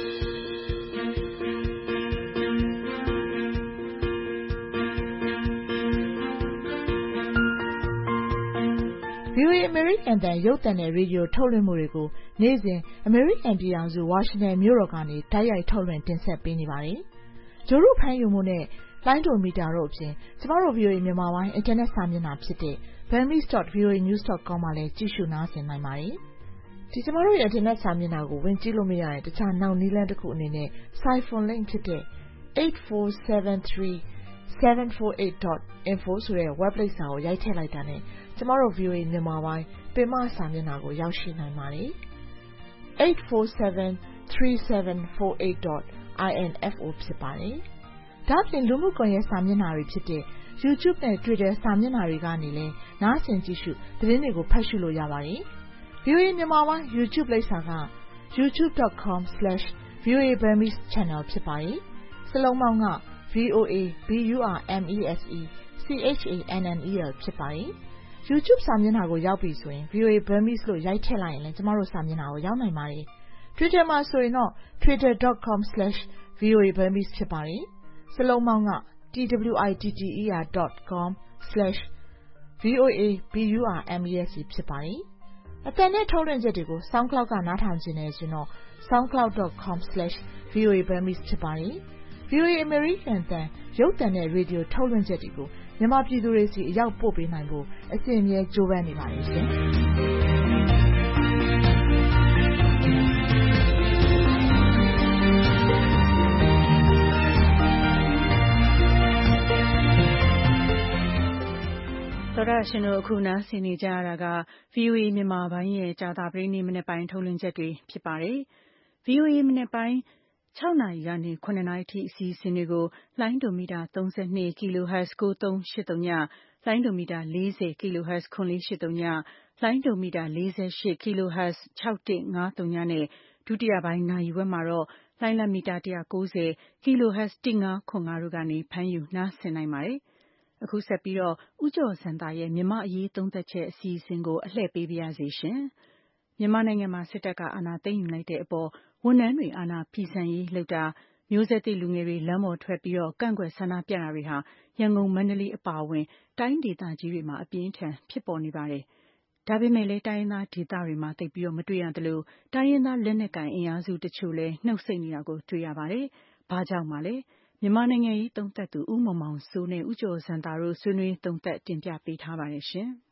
V O A အမေရိကန်အသံရုပ်သံနဲ့ရေဒီယိုထုတ်လွှင့်မှုတွေကိုနေ့စဉ်အမေရိကန်ပြည်ထောင်စုဝါရှင်တန်မြို့တော်ကနေတိုက်ရိုက်ထုတ်လွှင့်တင်ဆက်ပေးနေပါတယ်။ဂြိုလ်တုဖမ်းယူမှုနဲ့လိုင်းဒိုမီတာတို့အပြင်ကျမတို့ V O A မြန်မာပိုင်းအင်တာနက်စာမျက်နှာဖြစ်တဲ့ burmese dot v o a news dot com မှာလည်းကြည့်ရှုနားဆင်နိုင်ပါတယ်။ဒီကျမတို့ရဲ့အင်တာနက်စာမျက်နှာကိုဝင်ကြည့်လို့မရတဲ့တခြားနောက်နည်းလမ်းတစ်ခုအနေနဲ့ Siphon link ဖြစ်တဲ့ eight four seven three seven four eight dot info ဆိုတဲ့ web လိပ်စာကိုရိုက်ထည့်လိုက်တာနဲ့ကျမတို့ V O A မြန်မာပိုင်းပင်မစာမျက်နှာကိုရောက်ရှိနိုင်ပါတယ်။ eight four seven three seven four eight dot info ဖြစ်ပါတယ်။ဒါ့အပြင်လူမှုကွန်ရက်စာမျက်နှာတွေဖြစ်တဲ့ YouTube နဲ့ Twitter စာမျက်နှာတွေကနေလည်းနားဆင်ကြည့်ရှုသတင်းတွေကိုဖတ်ရှုလို့ရပါတယ်။ V O A မြန်မာပိုင်း YouTube လိပ်စာက youtube dot com slash v o a burmese channel ဖြစ်ပါတယ်။စလုံးပေါင်းက V O A B U R M E S E C H A N N E L ဖြစ်ပါတယ်။ YouTube စာမျက်နှာကိုရောက်ပြီဆိုရင် V O A Burmese လို့ရိုက်ထည့်လိုက်ရင်လည်းကျမတို့စာမျက်နှာကိုရောက်နိုင်ပါတယ်။ Twitter မှာဆိုရင်တော့ twitter dot com slash v o a burmese ဖြစ်ပါတယ်။စလုံးပေါင်းက twitter dot com slash v o a b u r m e s e ဖြစ်ပါတယ်။အသံနဲ့ထုတ်လွှင့်ချက်တွေကို SoundCloud ကနားထောင်ခြင်းနဲ့ဆိုရင်တော့ soundcloud dot com slash v o a burmese ဖြစ်ပါတယ်။ V O A အမေရိကန်အသံရုပ်သံနဲ့ရေဒီယိုထုတ်လွှင့်ချက်တွေကိုမြန်မာပြည်သူတွေစီအရောက်ပို့ပေးနိုင်ဖို့အစဉ်အမြဲကြိုးပမ်းနေပါတယ်ရှင်။သောတရှင်တို့အခုနားဆင်နေကြရတာက V O A မြန်မာပိုင်းရဲ့ကြာသပတေးနေ့မနက်ပိုင်းထုတ်လွှင့်ချက်တွေဖြစ်ပါတယ်။ V O A မနက်ပိုင်း၆နာရီကနေ၇နာရီထိအစီအစဉ်တွေကိုလိုင်းဒိုမီတာသုံး၂ kHz ကိုသုံး၈၀ လိုင်းဒိုမီတာ၄၀ kHz ခွန်လေး၈၀ လိုင်းဒိုမီတာ၄၈ kHz ၆၁၅၀ နဲ့ဒုတိယပိုင်းနာရီဝက်မှာတော့လိုင်းလတ်မီတာ၁၉၀ kHz ၁၅ခွန်၅တို့ကနေဖမ်းယူနားဆင်နိုင်ပါတယ်။အခုဆက်ပြီးတော့ဦးကျော်စံသာရဲ့မြန်မာအရေးသုံးသက်ချက်အစီအစဉ်ကိုအလှည့်ပေးပါရစေရှင်။မြန်မာနိုင်ငံမှာစစ်တပ်ကအာဏာသိမ်းယူလိုက်တဲ့အပေါ်ဝန်ထမ်းတွေအာဏာဖီဆန်ရေးလုပ်တာမျိုးဆက်သစ်လူငယ်တွေလမ်းပေါ်ထွက်ပြီးတော့ကန့်ကွက်ဆန္ဒပြတာတွေဟာရန်ကုန်မန္တလေးအပါအဝင်တိုင်းဒေသကြီးတွေမှာအပြင်းထန်ဖြစ်ပေါ်နေပါတယ်။ဒါပေမဲ့လည်းတိုင်းရင်းသားဒေသတွေမှာသိပ်ပြီးမတွေ့ရသလိုတိုင်းရင်းသားလက်နက်ကိုင်အင်အားစုတချို့လည်းနှုတ်ဆိတ်နေတာကိုတွေ့ရပါတယ်။ဘာကြောင့်မှလဲမြန်မာနိုင်ငံရေးသုံးသပ်သူဦးမောင်မောင်စိုးနဲ့ဦးကျော်ဇံသာတို့ဆွေးနွေးသုံးသပ်တင်ပြပေးထားပါတယ်ရှင်။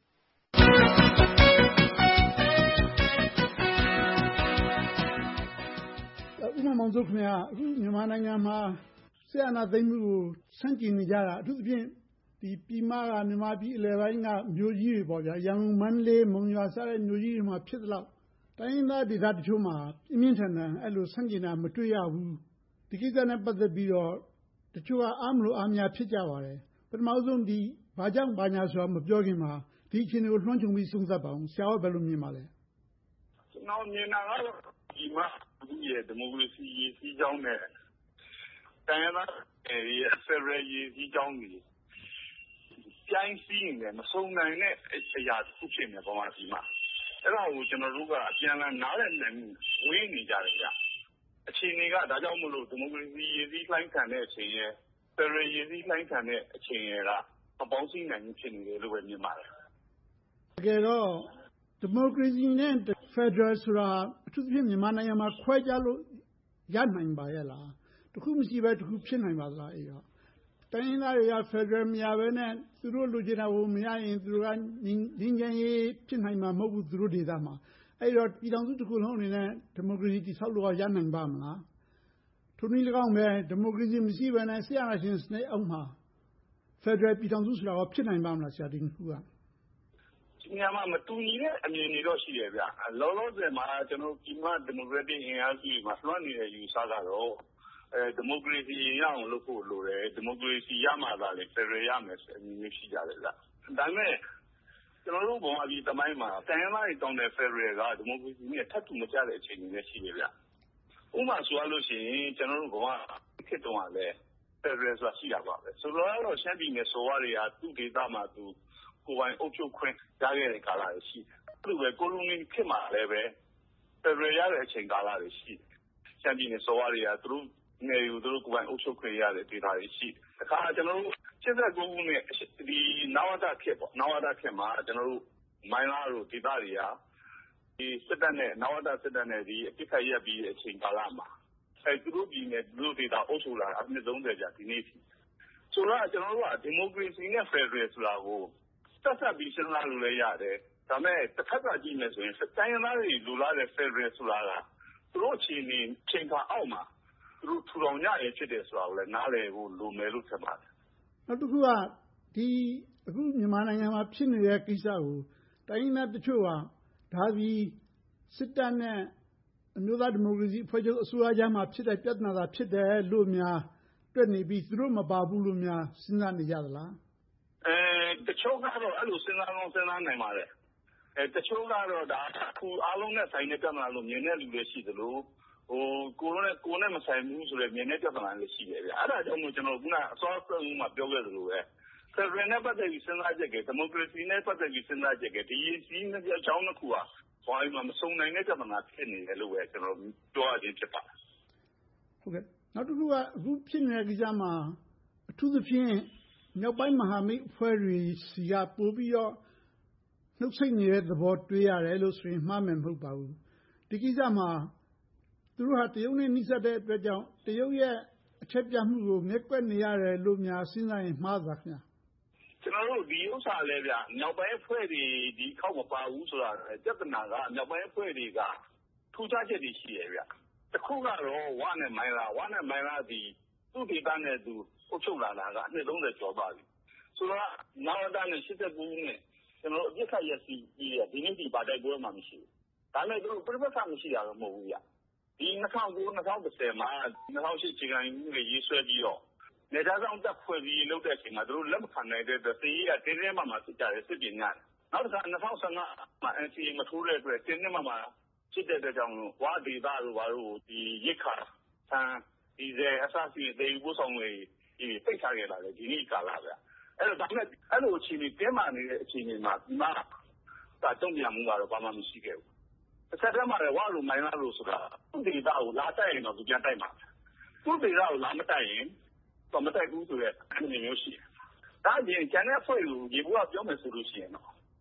ဦးမောင်မောင်စိုးခင်ဗျာအခုမြန်မာနိုင်ငံမှာစစ်အာဏာသိမ်းမှုကိုဆန့်ကျင်နေကြတာအထူးသဖြင့်ဒီပြည်မကမြန်မာပြည်အလယ်ပိုင်းကမြို့ကြီးတွေပေါ့ဗျာရန်ကုန်မန္တလေးမုံရွာစတဲ့မြို့ကြီးတွေမှာဖြစ်သလောက်တိုင်းရင်းသားဒေသတချို့မှာပြင်းပြင်းထန်ထန်အဲ့လိုဆန့်ကျင်တာမတွေ့ရဘူးဒီကိစ္စနဲ့ပတ်သက်ပြီးတော့တချို့ကအားမလို့အားမရဖြစ်ကြပါတယ်ပထမဆုံးဒီဘာကြောင့်ဘာညာဆိုတာမပြောခင်မှာဒီအခြေအနေကိုလွှမ်းခြုံပြီးသုံးသပ်ပါအောင်ဆရာကဘယ်လိုမြင်ပါလဲကျွန်တော်မြင်တာကတော့ဒီမှာဒီရဲ့ဒီမိုကရေစီရေးစီးကြောင်းနဲ့တိုင်းရင်းသားရဲ့ဖက်ဒရယ်ရေးစီးကြောင်းကြီးပြိုင်စီးနေမဆုံးနိုင်တဲ့အရာတစ်ခုဖြစ်နေပေါ်မှာဒီမှာအဲ့ဒါကိုကျွန်တော်တို့ကအပြန်အလှန်နားလည်နိုင်ဝေးနေကြတယ်ဗျအခြေအနေကဒါကြောင့်မလို့ဒီမိုကရေစီရေးစီးလှိုင်းခံတဲ့အချိန်ရဲ့ဖက်ဒရယ်ရေးစီးလှိုင်းခံတဲ့အချိန်ရဲ့ကအပေါင်းစည်းနိုင်မှုဖြစ်နေတယ်လို့ပဲမြင်ပါတယ်တကယ်တော့ဒီမိုကရေစီနဲ့ဖက်ဒရယ်ဆိုတာအထူးသဖြင့်မြန်မာနိုင်ငံမှာခွဲခြားလို့ရနိုင်ပါရဲ့လားတခုမရှိပဲတခုဖြစ်နိုင်ပါသလားအဲ့တော့တိုင်းရင်းသားတွေကဖက်ဒရယ်မရဘဲနဲ့သူတို့လူချင်တာကိုမရရင်သူတို့ကငင်းငင်းရေးဖြစ်နိုင်မှာမဟုတ်ဘူးသူတို့ဒေသမှာအဲ့တော့ပြည်ထောင်စုတစ်ခုလုံးအနေနဲ့ဒီမိုကရေစီတည်ဆောက်လို့ရနိုင်ပါမလားထိုနည်း၎င်းပဲဒီမိုကရေစီမရှိဘဲနဲ့ဆရာရှင်စနစ်အောက်မှာဖက်ဒရယ်ပြည်ထောင်စုဆိုတာကဖြစ်နိုင်ပါမလားဆရာဒီခုကမြန်မာမတူညီတဲ့အမြင်တွေတော့ရှိရဗျလောလောဆယ်မှာကျွန်တော်ဒီမှာဒီမိုကရက်တစ်အင်အားစုတွေမှာလွှမ်းနေတဲ့ယူဆကတော့အဲဒီမိုကရေစီရအောင်လုပ်ဖို့လိုတယ်ဒီမိုကရေစီရမှသာလေဖက်ဒရယ်ရမယ်ဆိုအမြင်မျိုးရှိကြတယ်ဗျဒါပေမဲ့ကျွန်တော်တို့ဘုံအပြီးတမိုင်းမှာတိုင်းရင်းသားတွေတောင်းတဲ့ဖက်ဒရယ်ကဒီမိုကရေစီနဲ့ထပ်တူမကျတဲ့အချိန်တွေလည်းရှိတယ်ဗျဥပမာဆိုရလို့ရှိရင်ကျွန်တော်တို့ဘုံကခေတ်တုန်းကလည်းဖက်ဒရယ်ဆိုတာရှိတာပါပဲဆိုတော့တော့ရှမ်းပြည်နယ်ဆိုရတွေကသူ့ဒေသမှာသူကိုယ်ပိုင်အုပ်ချုပ်ခွင့်ရခဲ့တဲ့ကာလတွေရှိတယ်။အဲ့လိုပဲကိုလိုနီခေတ်မှာလည်းပဲဖက်ဒရယ်ရတဲ့အချိန်ကာလတွေရှိတယ်။ရှမ်းပြည်နယ်စော်ရတွေကသူတို့ငယ်ယူသူတို့ကိုယ်ပိုင်အုပ်ချုပ်ခွင့်ရတဲ့ဒေသတွေရှိတယ်။အခါကျွန်တော်တို့ရှစ်ဆက်ကိုခုနဲ့ဒီနဝတခေတ်ပေါ့နဝတခေတ်မှာကျွန်တော်တို့မိုင်းလားတို့ဒေသတွေကဒီစစ်တပ်နဲ့နဝတစစ်တပ်နဲ့ဒီအပြစ်ခတ်ရက်ပြီးတဲ့အချိန်ကာလမှာအဲသူတို့ပြည်နယ်သူတို့ဒေသအုပ်ချုပ်လာအနှစ်သုံးဆယ်ကြာဒီနေ့ထိဆိုတော့ကျွန်တော်တို့ကဒီမိုကရေစီနဲ့ဖက်ဒရယ်ဆိုတာကိုဆက်ဆက်ပြီးစဉ်းစားလို့လည်းရတယ်ဒါပေမဲ့တစ်ခါကကြည့်မယ်ဆိုရင်တိုင်းရင်းသားတွေလူလာတဲ့ဖက်ဒရယ်ဆိုတာကသူတို့အခြေအနေချိန်ခါအောက်မှာသူတို့ထူထောင်ကြရဖြစ်တယ်ဆိုတာကိုလည်းနားလည်ဖို့လိုမယ်လို့ထင်ပါတယ်နောက်တစ်ခုကဒီအခုမြန်မာနိုင်ငံမှာဖြစ်နေတဲ့ကိစ္စကိုတိုင်းရင်းသားတချို့ကဒါပြီးစစ်တပ်နဲ့အမျိုးသားဒီမိုကရေစီအဖွဲ့ချုပ်အစိုးရကြားမှာဖြစ်တဲ့ပြဿနာသာဖြစ်တယ်လို့များတွေ့နေပြီးသူတို့မပါဘူးလို့များစဉ်းစားနေကြသလားအဲတချို့ကတော့အဲ့လိုစဉ်းစားလုံးစဉ်းစားနိုင်ပါတယ်အဲတချို့ကတော့ဒါအခုအားလုံးနဲ့ဆိုင်တဲ့ပြဿနာလို့မြင်တဲ့လူတွေရှိသလိုဟိုကိုရိုနဲ့ကိုနဲ့မဆိုင်ဘူးဆိုတော့မြင်တဲ့ပြဿနာလည်းရှိတယ်ဗျအဲ့ဒါကြောင့်မို့ကျွန်တော်ခုနအစောဆုံးမှာပြောခဲ့သလိုပဲဖက်ဒရယ်နဲ့ပတ်သက်ပြီးစဉ်းစားချက်ကဒီမိုကရေစီနဲ့ပတ်သက်ပြီးစဉ်းစားချက်ကဒီရည်စည်းနှစ်ကြောင်းတစ်ခုဟာဘာမှမစုံနိုင်တဲ့ပြဿနာဖြစ်နေတယ်လို့ပဲကျွန်တော်ပြောရခြင်းဖြစ်ပါတယ်ဟုတ်ကဲ့နောက်တစ်ခုကအခုဖြစ်နေတဲ့ကိစ္စမှာအထူးသဖြင့်မြောက်ပိုင်းမဟာမိတ်အဖွဲ့တွေစီကပို့ပြီးတော့နှုတ်ဆက်နေတဲ့သဘောတွေ့ရတယ်လို့ဆိုရင်မှားမယ်မဟုတ်ပါဘူးဒီကိစ္စမှာသူတို့ဟာတရုတ်နဲ့နှိစက်တဲ့အတွက်ကြောင့်တရုတ်ရဲ့အချက်ပြမှုကိုငဲ့ကွက်နေရတယ်လို့များစဉ်းစားရင်မှားပါခင်ဗျာကျွန်တော်တို့ဒီဥစ္စာလဲဗျမြောက်ပိုင်းအဖွဲ့တွေဒီခောက်မပါဘူးဆိုတာပြဿနာကမြောက်ပိုင်းအဖွဲ့တွေကထူးခြားချက်တွေရှိရဲ့ဗျတခုကတော့ဝါနဲ့မိုင်းလားဝါနဲ့မိုင်းလားဒီသူ့ဒေသနဲ့သူအုပ်ချုပ်လာတာကအနှစ်သုံးဆယ်ကျော်သွားပြီဆိုတော့နဝတနဲ့ရှစ်ဆက်ကူနဲ့ကျွန်တော်တို့အပြစ်ခတ်ရစီကြီးရဒီနေ့ဒီပါတိုက်ပွဲမှာမရှိဘူးဒါနဲ့သူတို့ပြဿနာမရှိတာတော့မဟုတ်ဘူးဗျဒီနှစ်ထောင်ကိုနှစ်ထောင်တစ်ဆယ်မှာနှစ်ထောင်ရှစ်ချိန်တိုင်းမှုတွေရေးဆွဲပြီးတော့နေသားဆောင်တက်ဖွဲ့ပြီးလုပ်တဲ့အချိန်မှာသူတို့လက်မခံနိုင်တဲ့အတွက်စီးရတင်းတင်းမှမှစစ်ကြတယ်စစ်ပင်ရတယ်နောက်တစ်ခါနှစ်ထောင်ဆယ်ငါမှာ N C A မထိုးတဲ့အတွက်တင်းတင်းမှမှစစ်တဲ့အတွက်ကြောင့်ဝါဒေသတို့ဘာလို့ဒီရစ်ခါဆန်ဒီဇယ်အစစီဒေယူပို့ဆောင်တွေဒီပိတ်ထားခဲ့တာလေဒီနေ့ကာလပဲအဲ့တော့ဒါနဲ့အဲ့လိုအခြေအနေတင်းမာနေတဲ့အခြေအနေမှာဒီမှာဒါတုံ့ပြန်မှုကတော့ဘာမှမရှိခဲ့ဘူးတစ်ဆက်တည်းမှာလည်းဝါလိုမိုင်းလားလို့ဆိုတာသူ့ဒေသကိုလာတိုက်ရင်တော့သူပြန်တိုက်မှာသူ့ဒေသကိုလာမတိုက်ရင်တော့မတိုက်ဘူးဆိုတဲ့အနေမျိုးရှိတယ်ဒါအပြင်ကျန်တဲ့ဖွဲ့ကိုရေဘူးကပြောမယ်ဆိုလို့ရှိရင်တော့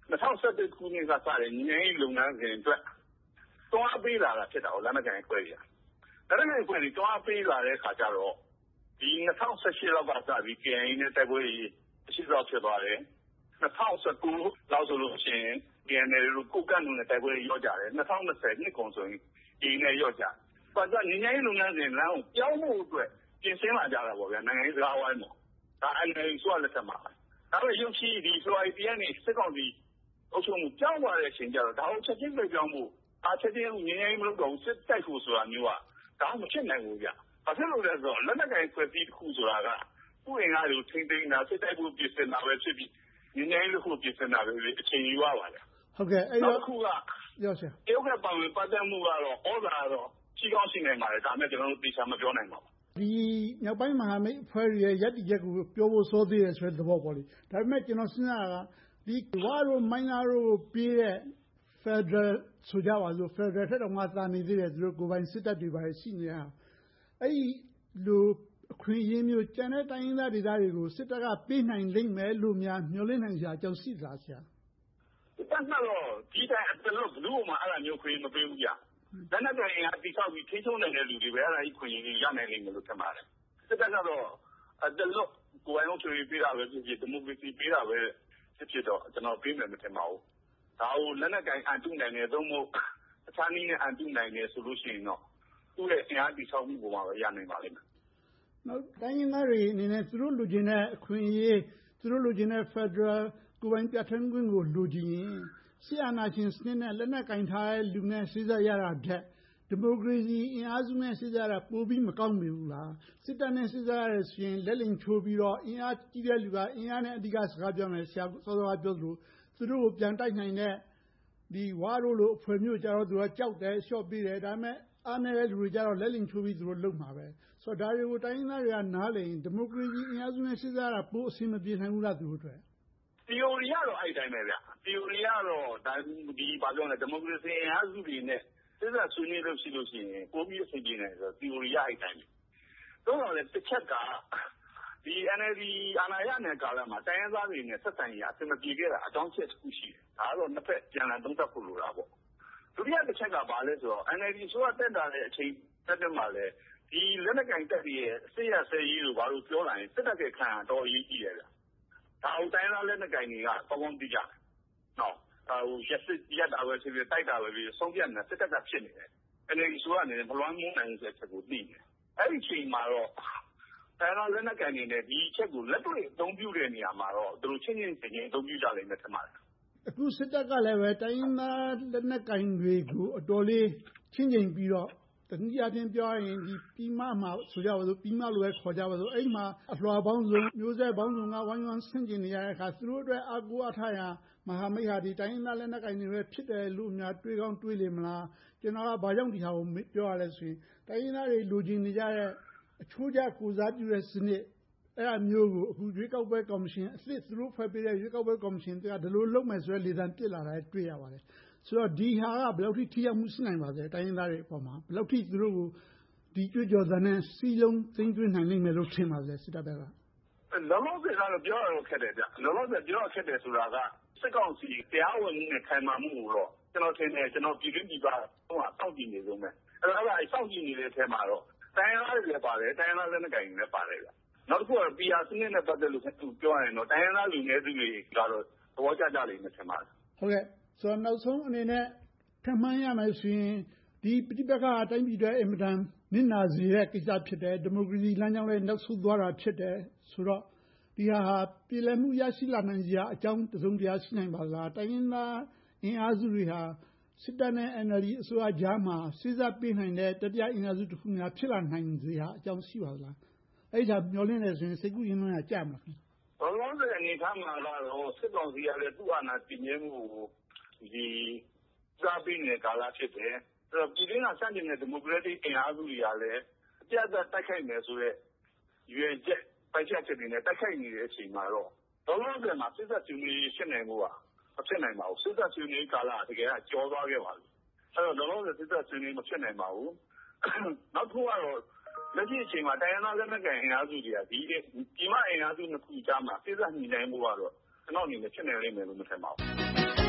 ၂၀၁၁ ခုနှစ်ကစတဲ့ငြိမ်းချမ်းရေးလုပ်ငန်းစဉ်အတွက်တွန်းအားပေးလာတာဖြစ်တာကိုလက်နက်ကိုင်အဖွဲ့တွေကလက်နက်ကိုင်အဖွဲ့တွေတွန်းအားပေးလာတဲ့အခါကျတော့ဒီ၂၀၁၈လောက်ကစပြီး K I A နဲ့တိုက်ပွဲတွေအရှိတော့ဖြစ်သွားတယ်၂၀၁၉လောက်ဆိုလို့ရှိရင် K N L တို့ကိုကန့်တို့နဲ့တိုက်ပွဲတွေရော့ကြတယ်၂၀၂၀နှစ်ကုန်ဆိုရင် A နဲ့ရော့ကြတယ်။ဘာကြောင့်ငြိမ်းချမ်းရေးလုပ်ငန်းစဉ်လမ်းကိုပြောင်းဖို့အတွက်ပြင်ဆင်လာကြတာပေါ့ဗျာနိုင်ငံရေးစကားဝိုင်းမှာဒါ N L D ဆိုလက်ထက်မှာဒါပေမဲ့ရုပ်ရှိဒီ ဖေဖော်ဝါရီလကနေစစ်ကောင်စီအုပ်ချုပ်မှုပြောင်းသွားတဲ့အချိန်ကျတော့ဒါကိုချက်ချင်းပြပြောင်းဖို့အားချက်ချင်းငြိမ်းချမ်းရေးမလုပ်တော့ဘူးစစ်တိုက်ဖို့ဆိုတာမျိုးကဒါမှမဖြစ်နိုင်ဘူးဗျ။ဘာဖြစ်လို့လဲဆိုတော့လက်နက်ကိုင်ဖွဲ့စည်းတစ်ခုဆိုတာကဥယျာဉ်တွေကိုထိမ့်သိမ်းတာစစ်တိုက်ဖို့ပြင်ဆင်တာပဲဖြစ်ပြီးငြိမ်းချမ်းရေးလို့ကိုပြင်ဆင်တာပဲအချိန်ယူရပါတယ်။ဟုတ်ကဲ့အဲ့တော့ခုကရောဆရာတရုတ်ကပါဝင်ပတ်သက်မှုကတော့ဩဇာတော့ရှိကောင်းရှိနိုင်ပါတယ်ဒါပေမဲ့ကျွန်တော်တို့သိချာမပြောနိုင်ပါဘူး။ဒီမြောက်ပိုင်းမဟာမိတ်အဖွဲ့ရဲ့ရည်တည်ချက်ကိုပြောဖို့စောသေးတယ်ဆိုတဲ့သဘောပေါ့လေ။ဒါပေမဲ့ကျွန်တော်စဉ်းစားတာကဒီဝါတို့မိုင်းနာတို့ပြီးတဲ့ Federal ဆိုကြပါစို့ Federal ထက်တော့မှသာနေသေးတယ်သူတို့ကိုယ်ပိုင်စစ်တပ်တွေပါရှိနေတာအဲ့ဒီလိုအခွင့်အရေးမျိုးကျန်တဲ့တိုင်းရင်းသားဒေသတွေကိုစစ်တပ်ကပေးနိုင်လိမ့်မယ်လို့များမျှော်လင့်နိုင်စရာအကြောင်းရှိလားဆရာတတ်တော့ဒီတိုင်းအတလို့ဘလူးမှာအဲ့လိုမျိုးခွင့်မပေးဘူးကြာလက်နက်ကိုင်အတိဆောက်ပြီးထိချုံနေတဲ့လူတွေပဲအဲ့ဒါကြီးခွင့်ရရနိုင်လိမ့်မယ်လို့ထင်ပါတယ်စစ်တပ်ကတော့အတလို့ကိုယ်ပိုင်ချွေပေးတာပဲဖြစ်ဖြစ်ဒီမိုကရေစီပေးတာပဲဖြစ်ဖြစ်တော့ကျွန်တော်ပေးမယ်မထင်ပါဘူးဒါကိုလက်နက်ကိုင်အန်တုနိုင်တယ်သို့မဟုတ်အခြားနည်းနဲ့အန်တုနိုင်တယ်ဆိုလို့ရှိရင်တော့သူ့ရဲ့အင်အားတိဆောက်မှုပေါ်မှာပဲရနိုင်ပါလိမ့်မယ်။နောက်တိုင်းရင်းသားတွေအနေနဲ့သူတို့လူချင်းတဲ့အခွင့်အရေးသူတို့လူချင်းတဲ့ Federal ကိုယ်ပိုင်ပြဋ္ဌာန်းခွင့်ကိုလူချင်းရင်ဆီအာနာရှင်စနစ်နဲ့လက်နက်ကင်ထားတဲ့လူနဲ့စိစရတာတဲ့ဒီမိုကရေစီအင်အားစုနဲ့စိစရတာပိုပြီးမကောင်းဘူးလားစစ်တပ်နဲ့စိစရတယ်ဆိုရင်လက်လင်ချိုးပြီးတော့အင်အားကြီးတဲ့လူကအင်အားနဲ့အဓိကစကားပြောမယ်ဆရာစောစောကပြောသလိုသူတို့ကိုပြန်တိုက်နိုင်တဲ့ဒီဝါတို့လိုအဖွဲ့မျိုးကြတော့သူကကြောက်တယ်ရှော့ပေးတယ်ဒါပေမဲ့အားနေတဲ့လူတွေကြတော့လက်လင်ချိုးပြီးသူတို့လုံမှာပဲဆိုတော့ဒါတွေကိုတိုင်းရင်းသားတွေကနားလည်ရင်ဒီမိုကရေစီအင်အားစုနဲ့စိစရတာပိုအဆင်မပြေနိုင်ဘူးလားသူတို့အတွက် theory ကတော့အဲ့တိုင်းပဲဗျ theory ကတော့ဒါဒီဘာပြောလဲဒီမိုကရေစီအင်အားစုတွေနဲ့စိစဆွေးနွေးလို့ရှိလို့ရှိရင်ပိုပြီးအဆင်ပြေနိုင်ဆိုတော့ theory ရအဲ့တိုင်းပဲတော့လည်းတစ်ချက်ကဒီ N L D အာဏာရတဲ့ကာလမှာတိုင်းရင်းသားတွေနဲ့ဆက်ဆံရေးအဆင်မပြေခဲ့တာအကြောင်းချက်တစ်ခုရှိတယ်ဒါကတော့နှစ်ဖက်ပြန်လည်သုံးသပ်ဖို့လိုတာပေါ့ဒုတိယတစ်ချက်ကဘာလဲဆိုတော့ N L D ဆိုတော့တက်တာတဲ့အချိန်တက်တယ်မှာလဲဒီလက်နက်ကင်တက်ရဲ့စစ်ရဆဲရေးလို့ဘာလို့ပြောလာရင်စစ်တပ်ကခံရတော့အရေးကြီးတယ်ဗျဒါအတိုင်းသားလက်နက်ကင်တွေကပေါပေါင်းသိကြတယ်နော်ဟိုရက်စစ်ရက်တာပဲဖြစ်ဖြစ်တိုက်တာပဲဖြစ်ဆုံးဖြတ်နေစစ်တပ်ကဖြစ်နေတယ် N L D ဆိုကနေမလွမ်းမိုးနိုင်တဲ့ချက်ကိုသိနေအဲ့ဒီချိန်မှာတော့တိုင်းသားလက်နက်ကင်တွေနဲ့ဒီချက်ကိုလက်တွေ့အသုံးပြုတဲ့နေရာမှာတော့သူတို့ချင်းချင်းချင်းချင်းအသုံးပြုကြလိမ့်မယ်ထင်ပါတယ်အခုစစ်တပ်ကလည်းပဲတိုင်းရင်းသားလက်နက်ကင်တွေကိုအတော်လေးချင်းချင်းပြီးတော့တနည်းအားဖြင့်ပြောရင်ဒီပြည်မမှာဆိုကြပါစို့ပြည်မလိုပဲခေါ်ကြပါစို့အဲ့မှာအလွှာပေါင်းစုံမျိုးဆက်ပေါင်းစုံကဝိုင်းဝန်းဆန့်ကျင်နေရတဲ့အခါသူတို့အတွက်အကူအထားရမဟာမိတ်ဟာဒီတိုင်းရင်းသားလက်နက်ကင်တွေပဲဖြစ်တယ်လို့များတွေးကောင်းတွေးလိမ့်မလားကျွန်တော်ကဘာကြောင့်ဒီဟာကိုပြောရလဲဆိုရင်တိုင်းရင်းသားတွေလူချင်းနေကြတဲ့အချိုးကျကိုစားပြုတဲ့စနစ်အဲ့အမျိုးကိုအခုရွေးကောက်ပွဲကော်မရှင်အစ်စ်သူတို့ဖွဲ့ပေးတဲ့ရွေးကောက်ပွဲကော်မရှင်ကဒီလိုလုပ်မယ်ဆိုတဲ့လေသံပြစ်လာတာတွေ့ရပါတယ်ဆိုတော့ဒီဟာကဘယ်လောက်ထိထိရောက်မှုရှိနိုင်ပါသလဲတိုင်းရင်းသားတွေအပေါ်မှာဘယ်လောက်ထိသူတို့ကိုဒီကြွကြော်သံနဲ့စီလုံးသိမ့်သွင်းနိုင်လိမ့်မယ်လို့ထင်ပါသလဲစစ်တပ်ဘက်ကလောလောဆယ်ကတော့ပြောရတော့ခက်တယ်ဗျလောလောဆယ်ပြောရခက်တယ်ဆိုတာကစစ်ကောင်စီတရားဝင်မှုနဲ့ခိုင်မာမှုကိုတော့ကျွန်တော်ထင်တယ်ကျွန်တော်ပြည်တွင်းပြည်ပတော့စောင့်ကြည့်နေဆုံးပဲအဲ့တော့အဲ့စောင့်ကြည့်နေတဲ့အထဲမှာတော့တိုင်းရင်းသားတွေလည်းပါတယ်တိုင်းရင်းသားလက်နက်ကိုင်တွေလည်းပါတယ်ဗျနောက်တစ်ခုကတော့ P R စနစ်နဲ့ပတ်သက်လို့ပြောရရင်တော့တိုင်းရင်းသားလူငယ်စုတွေကတော့သဘောကျကြလိမ့်မယ်ထင်ပါတယ်ဟုတ်ကဲ့ဆိုတော့နောက်ဆုံးအနေနဲ့ထမှန်းရမယ်ဆိုရင်ဒီပဋိပက္ခအတိုင်းပြည်တွေအင်မတန်နစ်နာစေတဲ့ကိစ္စဖြစ်တယ်ဒီမိုကရေစီလမ်းကြောင်းလေးနောက်ဆုတ်သွားတာဖြစ်တယ်ဆိုတော့ဒီဟာဟာပြည်လည်မှုရရှိလာနိုင်စရာအကြောင်းတစုံတရာရှိနိုင်ပါလားတိုင်းရင်းသားအင်အားစုတွေဟာစစ်တပ်နဲ့ N L D အစိုးရကြားမှာစိစပေးနိုင်တဲ့တတိယအင်အားစုတစ်ခုများဖြစ်လာနိုင်စရာအကြောင်းရှိပါလားအဲ့ဒါမျှော်လင့်နေဆိုရင်စိတ်ကူးရင်လုံးရကြမှာခင်ဗျဘာလို့လဲအနေထားမှာတော့စစ်ကောင်စီကလည်းသူ့အာဏာတည်မြဲမှုကိုဒီစားပြီးနေတဲ့ကာလဖြစ်တယ်အဲ့တော့ပြည်တွင်းကစတင်တဲ့ဒီမိုကရက်တစ်အင်အားစုတွေကလည်းအပြတ်အသတ်တိုက်ခိုက်မယ်ဆိုတဲ့ရွေချက်ပိုက်ချက်တွေနဲ့တိုက်ခိုက်နေတဲ့အချိန်မှာတော့လောလောဆယ်မှာစစ်တပ်ချင်းကြီးရှင်းနိုင်မှုကမဖြစ်နိုင်ပါဘူးစစ်တပ်ချင်းကြီးကာလတကယ်ကကြောသွားခဲ့ပါပြီအဲ့တော့လောလောဆယ်စစ်တပ်ချင်းကြီးမဖြစ်နိုင်ပါဘူးနောက်တစ်ခုကတော့လက်ရှိအချိန်မှာတိုင်းရင်းသားလက်နက်ကိုင်အင်အားစုတွေကဒီဒီမအင်အားစုနှစ်ခုကြားမှာစစ်တပ်ညှိနှိုင်းမှုကတော့ကျွန်တော်အနေနဲ့ဖြစ်နိုင်လိမ့်မယ်လို့မထင်ပါဘူး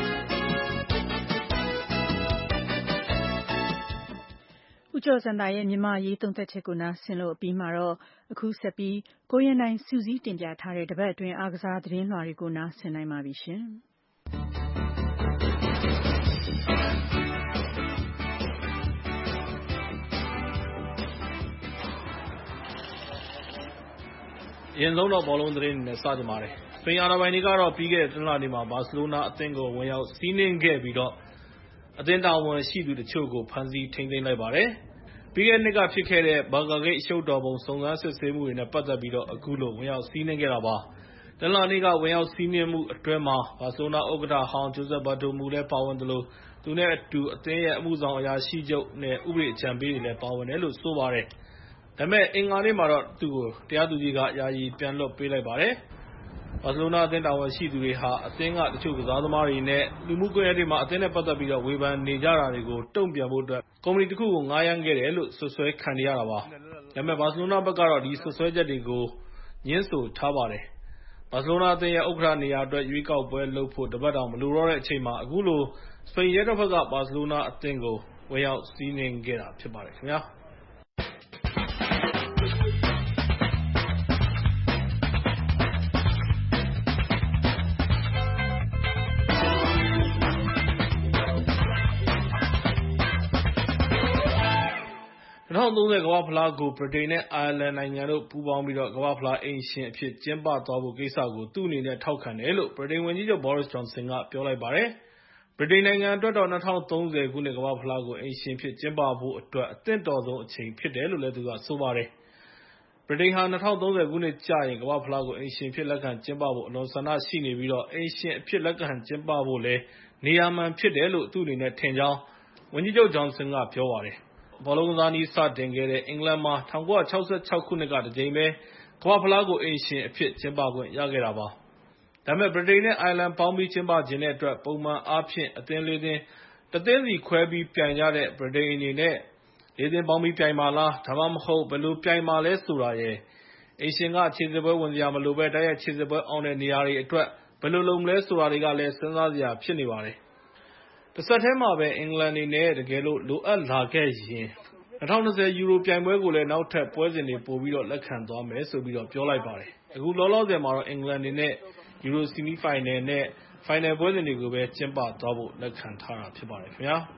ဦးကျော်ဇံသာရဲ့မြန်မာရေးသုံးသက်ချက်ကိုနားဆင်လို့အပြီးမှာတော့အခုဆက်ပြီးကိုရန်နိုင်စူးစီးတင်ပြထားတဲ့တပတ်အတွင်းအားကစားသတင်းလွှာတွေကိုနားဆင်နိုင်ပါပြီရှင်။အရင်ဆုံးတော့ဘောလုံးသတင်းနဲ့စကြပါတယ်။စပိန်အာဏာပိုင်တွေကတော့ပြီးခဲ့တဲ့တနင်္လာနေ့မှာဘာစီလိုနာအသင်းကိုဝင်ရောက်စီးနင်းခဲ့ပြီးတော့အသင်းတာဝန်ရှိသူတချို့ကိုဖမ်းဆီးထိန်းသိမ်းလိုက်ပါတယ်။ပြီးခဲ့တဲ့နှစ်ကဖြစ်ခဲ့တဲ့ဘာဂါဂိတ်အရှုပ်တော်ပုံစုံစမ်းစစ်ဆေးမှုတွေနဲ့ပတ်သက်ပြီးတော့အခုလိုဝင်ရောက်စီးနင်းခဲ့တာပါ။တနင်္လာနေ့ကဝင်ရောက်စီးနင်းမှုအတွင်းမှာဘာစီလိုနာဥက္ကဋ္ဌဟောင်းဂျိုဇက်ဘာတိုမူလည်းပါဝင်တယ်လို့သူနဲ့အတူအသင်းရဲ့အမှုဆောင်အရာရှိချုပ်နဲ့ဥပဒေအကြံပေးတွေလည်းပါဝင်တယ်လို့ဆိုပါတယ်။ဒါပေမဲ့အင်္ဂါနေ့မှာတော့သူ့ကိုတရားသူကြီးကယာယီပြန်လွှတ်ပေးလိုက်ပါတယ်။ဘာစီလိုနာအသင်းတာဝန်ရှိသူတွေဟာအသင်းကတချို့ကစားသမားတွေနဲ့လူမှုကွန်ရက်တွေမှာအသင်းနဲ့ပတ်သက်ပြီးတော့ဝေဖန်နေကြတာတွေကိုတုံ့ပြန်ဖို့အတွက်ကုမ္ပဏီတစ်ခုကိုငှားရမ်းခဲ့တယ်လို့ဆွဆွဲခံနေရတာပါ။ဒါပေမဲ့ဘာစီလိုနာဘက်ကတော့ဒီဆွဆွဲချက်တွေကိုညှင်းဆိုထားပါတယ်။ဘာစီလိုနာအသင်းရဲ့ဥက္ကဋ္ဌနေရာအတွက်ရွေးကောက်ပွဲလုပ်ဖို့တပတ်တောင်မလိုတော့တဲ့အချိန်မှာအခုလိုစပိန်ရဲတပ်ဖွဲ့ကဘာစီလိုနာအသင်းကိုဝင်ရောက်စီးနင်းခဲ့တာဖြစ်ပါတယ်ခင်ဗျာ။၂၀၃၀ကမ္ဘာ့ဖလားကိုဗြိတိန်နဲ့အိုင်ယာလန်နိုင်ငံတို့ပူးပေါင်းပြီးတော့ကမ္ဘာ့ဖလားအိမ်ရှင်အဖြစ်ကျင်းပသွားဖို့ကိစ္စကိုသူ့အနေနဲ့ထောက်ခံတယ်လို့ဗြိတိန်ဝန်ကြီးချုပ် Boris Johnson ကပြောလိုက်ပါတယ်။ဗြိတိန်နိုင်ငံအတွက်တော့၂၀၃၀ခုနှစ်ကမ္ဘာ့ဖလားကိုအိမ်ရှင်ဖြစ်ကျင်းပဖို့အတွက်အသင့်တော်ဆုံးအချိန်ဖြစ်တယ်လို့လည်းသူကဆိုပါတယ်။ဗြိတိန်ဟာ၂၀၃၀ခုနှစ်ကျရင်ကမ္ဘာ့ဖလားကိုအိမ်ရှင်ဖြစ်လက်ခံကျင်းပဖို့အလွန်ဆန္ဒရှိနေပြီးတော့အိမ်ရှင်အဖြစ်လက်ခံကျင်းပဖို့လည်းနေရာမှန်ဖြစ်တယ်လို့သူ့အနေနဲ့ထင်ကြောင်းဝန်ကြီးချုပ် Johnson ကပြောပါတယ်။ဘောလုံးကစားနည်းစတင်ခဲ့တဲ့အင်္ဂလန်မှာ၁၉၆၆ခုနှစ်ကတကြိမ်ပဲကမ္ဘာ့ဖလားကိုအိမ်ရှင်အဖြစ်ကျင်းပခွင့်ရခဲ့တာပါ။ဒါပေမဲ့ဗြိတိန်နဲ့အိုင်ယာလန်ပေါင်းပြီးကျင်းပခြင်းတဲ့အတွက်ပုံမှန်အားဖြင့်အသင်းလေးသင်းတစ်သင်းစီခွဲပြီးပြိုင်ကြတဲ့ဗြိတိန်အနေနဲ့လေးသင်းပေါင်းပြီးပြိုင်ပါလားဒါမှမဟုတ်ဘယ်လိုပြိုင်ပါလဲဆိုတာရယ်အိမ်ရှင်ကခြေစစ်ပွဲဝင်စရာမလိုပဲတိုက်ရိုက်ခြေစစ်ပွဲအောင်တဲ့နေရာတွေအတွက်ဘယ်လိုလုပ်မလဲဆိုတာတွေကလည်းစဉ်းစားစရာဖြစ်နေပါတယ်။တစ်ဆက်တည်းမှာပဲအင်္ဂလန်အနေနဲ့တကယ်လို့လိုအပ်လာခဲ့ရင်၂၀၂၀ယူရိုပြိုင်ပွဲကိုလည်းနောက်ထပ်ပွဲစဉ်တွေပို့ပြီးတော့လက်ခံသွားမယ်ဆိုပြီးတော့ပြောလိုက်ပါတယ်။အခုလောလောဆယ်မှာတော့အင်္ဂလန်အနေနဲ့ယူရိုဆီမီဖိုင်နယ်နဲ့ဖိုင်နယ်ပွဲစဉ်တွေကိုပဲကျင်းပသွားဖို့လက်ခံထားတာဖြစ်ပါတယ်ခင်ဗျာ။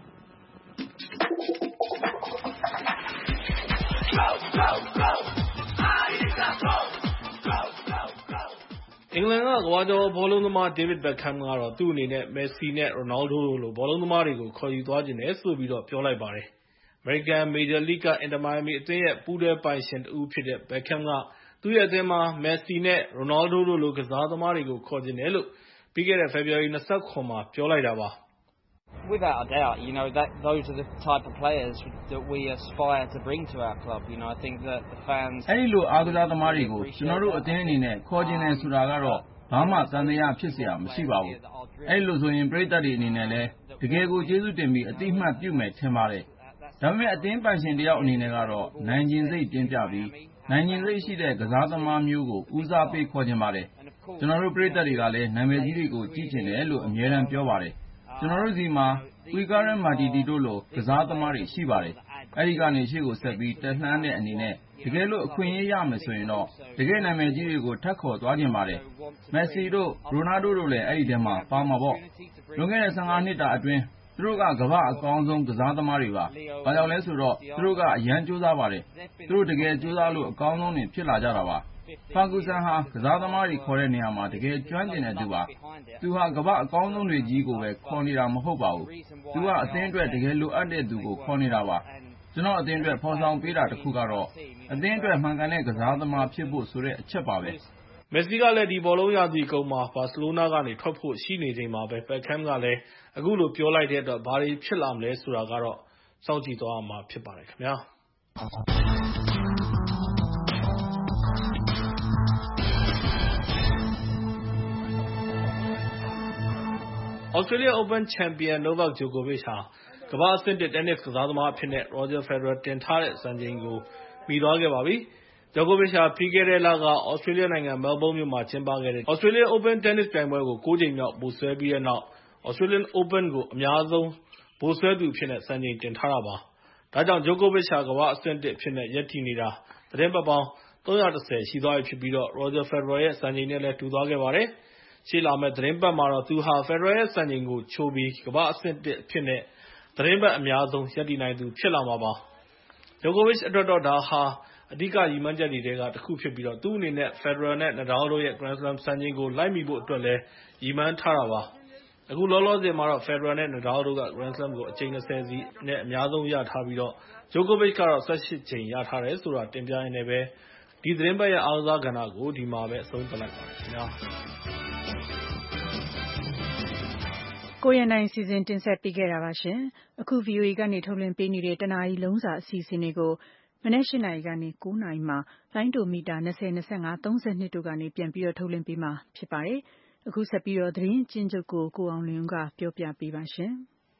အင်္ဂလန်ကကမ္ဘာကျော်ဘောလုံးသမား David Beckham ကတော့သူ့အနေနဲ့ Messi နဲ့ Ronaldo တို့လိုဘောလုံးသမားတွေကိုခေါ်ယူသွားချင်တယ်ဆိုပြီးတော့ပြောလိုက်ပါတယ်။ American Major League က Inter Miami အသင်းရဲ့ပူးတွဲပိုင်ရှင်တဦးဖြစ်တဲ့ Beckham ကသူ့ရဲ့အသင်းမှာ Messi နဲ့ Ronaldo တို့လိုကစားသမားတွေကိုခေါ်ချင်တယ်လို့ပြီးခဲ့တဲ့ ဖေဖော်ဝါရီ၂၇မှာပြောလိုက်တာပါ။ Without a doubt, you know that those are the type of players that we aspire to bring to our club. You know, I think that the fans အဲဒီလိုအားကစားသမားတွေကိုကျွန်တော်တို့အသင်းအနေနဲ့ခေါ်ချင်တယ်ဆိုတာကတော့ဘာမှသံသယဖြစ်စရာမရှိပါဘူး။အဲဒီလိုဆိုရင်ပရိသတ်တွေအနေနဲ့လည်းတကယ်ကိုကျေးဇူးတင်ပြီးအတိအမှတ်ပြုမယ်ထင်ပါတယ်။ဒါပေမဲ့အသင်းပိုင်ရှင်တယောက်အနေနဲ့ကတော့နိုင်ကျင်စိတ်ပြင်းပြပြီးနိုင်ကျင်စိတ်ရှိတဲ့ကစားသမားမျိုးကိုဦးစားပေးခေါ်ချင်ပါတယ်။ကျွန်တော်တို့ပရိသတ်တွေကလည်းနာမည်ကြီးတွေကိုကြည့်ချင်တယ်လို့အမြဲတမ်းပြောပါတယ်။ကျွန်တော်တို့စီမှာWikaran Matidi တို့လိုကစားသမားတွေရှိပါတယ်။အဲဒီကနေရှေ့ကိုဆက်ပြီးတက်လှမ်းတဲ့အနေနဲ့တကယ်လို့အခွင့်အရေးရမယ်ဆိုရင်တော့တကယ်နာမည်ကြီးတွေကိုထပ်ခေါ်သွားချင်ပါတယ်။ Messi တို့ Ronaldo တို့လည်းအဲဒီထဲမှာပါမှာပေါ့။လွန်ခဲ့တဲ့၁၅နှစ်တာအတွင်းသူတို့ကကမ္ဘာအကောင်းဆုံးကစားသမားတွေပါ။ဘာကြောင့်လဲဆိုတော့သူတို့ကအရန်ကြိုးစားပါတယ်။သူတို့တကယ်ကြိုးစားလို့အကောင်းဆုံးတွေဖြစ်လာကြတာပါ။ Ferguson ဟာကစားသမားတွေခေါ်တဲ့နေရာမှာတကယ်ကျွမ်းကျင်တဲ့သူပါ။သူဟာကမ္ဘာအကောင်းဆုံးတွေကြီးကိုပဲခေါ်နေတာမဟုတ်ပါဘူး။သူကအသင်းအတွက်တကယ်လိုအပ်တဲ့သူကိုခေါ်နေတာပါ။ကျွန်တော်အသင်းအတွက်ဖော်ဆောင်ပေးတာတစ်ခုကတော့အသင်းအတွက်မှန်ကန်တဲ့ကစားသမားဖြစ်ဖို့ဆိုတဲ့အချက်ပါပဲ။ Messi ကလည်းဒီဘောလုံးရာသီကုန်မှာဘာစီလိုနာကနေထွက်ဖို့ရှိနေချိန်မှာပဲ Beckham ကလည်းအခုလိုပြောလိုက်တဲ့အတွက်ဘာတွေဖြစ်လာမလဲဆိုတာကတော့စောင့်ကြည့်သွားရမှာဖြစ်ပါတယ်ခင်ဗျာ။ Australia Open ချန်ပီယံ Novak Djokovic ဟာကမ္ဘာ့အဆင့်တစ်တင်းနစ်ကစားသမားအဖြစ်နဲ့ Roger Federer တင်ထားတဲ့စံချိန်ကိုမီသွားခဲ့ပါပြီ။ Djokovic ဟာပြီးခဲ့တဲ့လက သြစတြေးလျနိုင်ငံ မဲလ်ဘုန်းမြို့မှာကျင်းပခဲ့တဲ့ Australia Open တင်းနစ်ပြိုင်ပွဲကိုကိုးကြိမ်မြောက်ဗိုလ်စွဲပြီးတဲ့နောက် Australian Open ကိုအများဆုံးဗိုလ်စွဲသူအဖြစ်နဲ့စံချိန်တင်ထားတာပါ။ဒါကြောင့် Djokovic ဟာကမ္ဘာ့အဆင့်တစ်အဖြစ်နဲ့ရပ်တည်နေတာသီတင်းပတ်ပေါင်းသုံးရာ၁၀ရှိသွားပြီဖြစ်ပြီးတော့ Roger Federer ရဲ့စံချိန်နဲ့လည်းတူသွားခဲ့ပါတယ်။ရှေ့လာမယ့်သီတင်းပတ်မှာတော့သူဟာ Federer ရဲ့စံချိန်ကိုချိုးပြီးကမ္ဘာ့အဆင့်တစ်အဖြစ်နဲ့သီတင်းပတ်အများဆုံးရပ်တည်နိုင်သူဖြစ်လာမှာပါ။ Djokovic အတွက်တော့ဒါဟာအဓိကရည်မှန်းချက်တွေထဲကတစ်ခုဖြစ်ပြီးတော့သူ့အနေနဲ့ Federer နဲ့ Nadal တို့ရဲ့ Grand Slam စံချိန်ကိုလိုက်မီဖို့အတွက်လည်းရည်မှန်းထားတာပါ။ အခုလောလောဆယ်မှာတော့ Federer နဲ့ Nadal တို့က Grand Slam ကိုအကြိမ်၂၀ စီနဲ့အများဆုံးရထားပြီးတော့ Djokovic ကတော့၁၈ ကြိမ်ရထားတယ်ဆိုတာတင်ပြရင်းနဲ့ပဲဒီသတင်းပတ်ရဲ့အားကစားကဏ္ဍကိုဒီမှာပဲအဆုံးသတ်လိုက်ပါတယ်ခင်ဗျာကိုရန်နိုင်စီစဉ်တင်ဆက်ပေးခဲ့တာပါရှင်အခု ဗွီအိုအေကနေထုတ်လွှင့်ပေးနေတဲ့တနာရီလုံးစာအစီအစဉ်တွေကိုမနက်၈နာရီကနေ၉နာရီမှာလိုင်းဒိုမီတာ၂၀ ၂၅ ၃၂တို့ကနေပြန်ပြီးတော့ထုတ်လွှင့်ပေးမှာဖြစ်ပါတယ်အခုဆက်ပြီးတော့သတင်းကျဉ်းချုပ်ကိုကိုအောင်လင်းကပြောပြပေးပါရှင်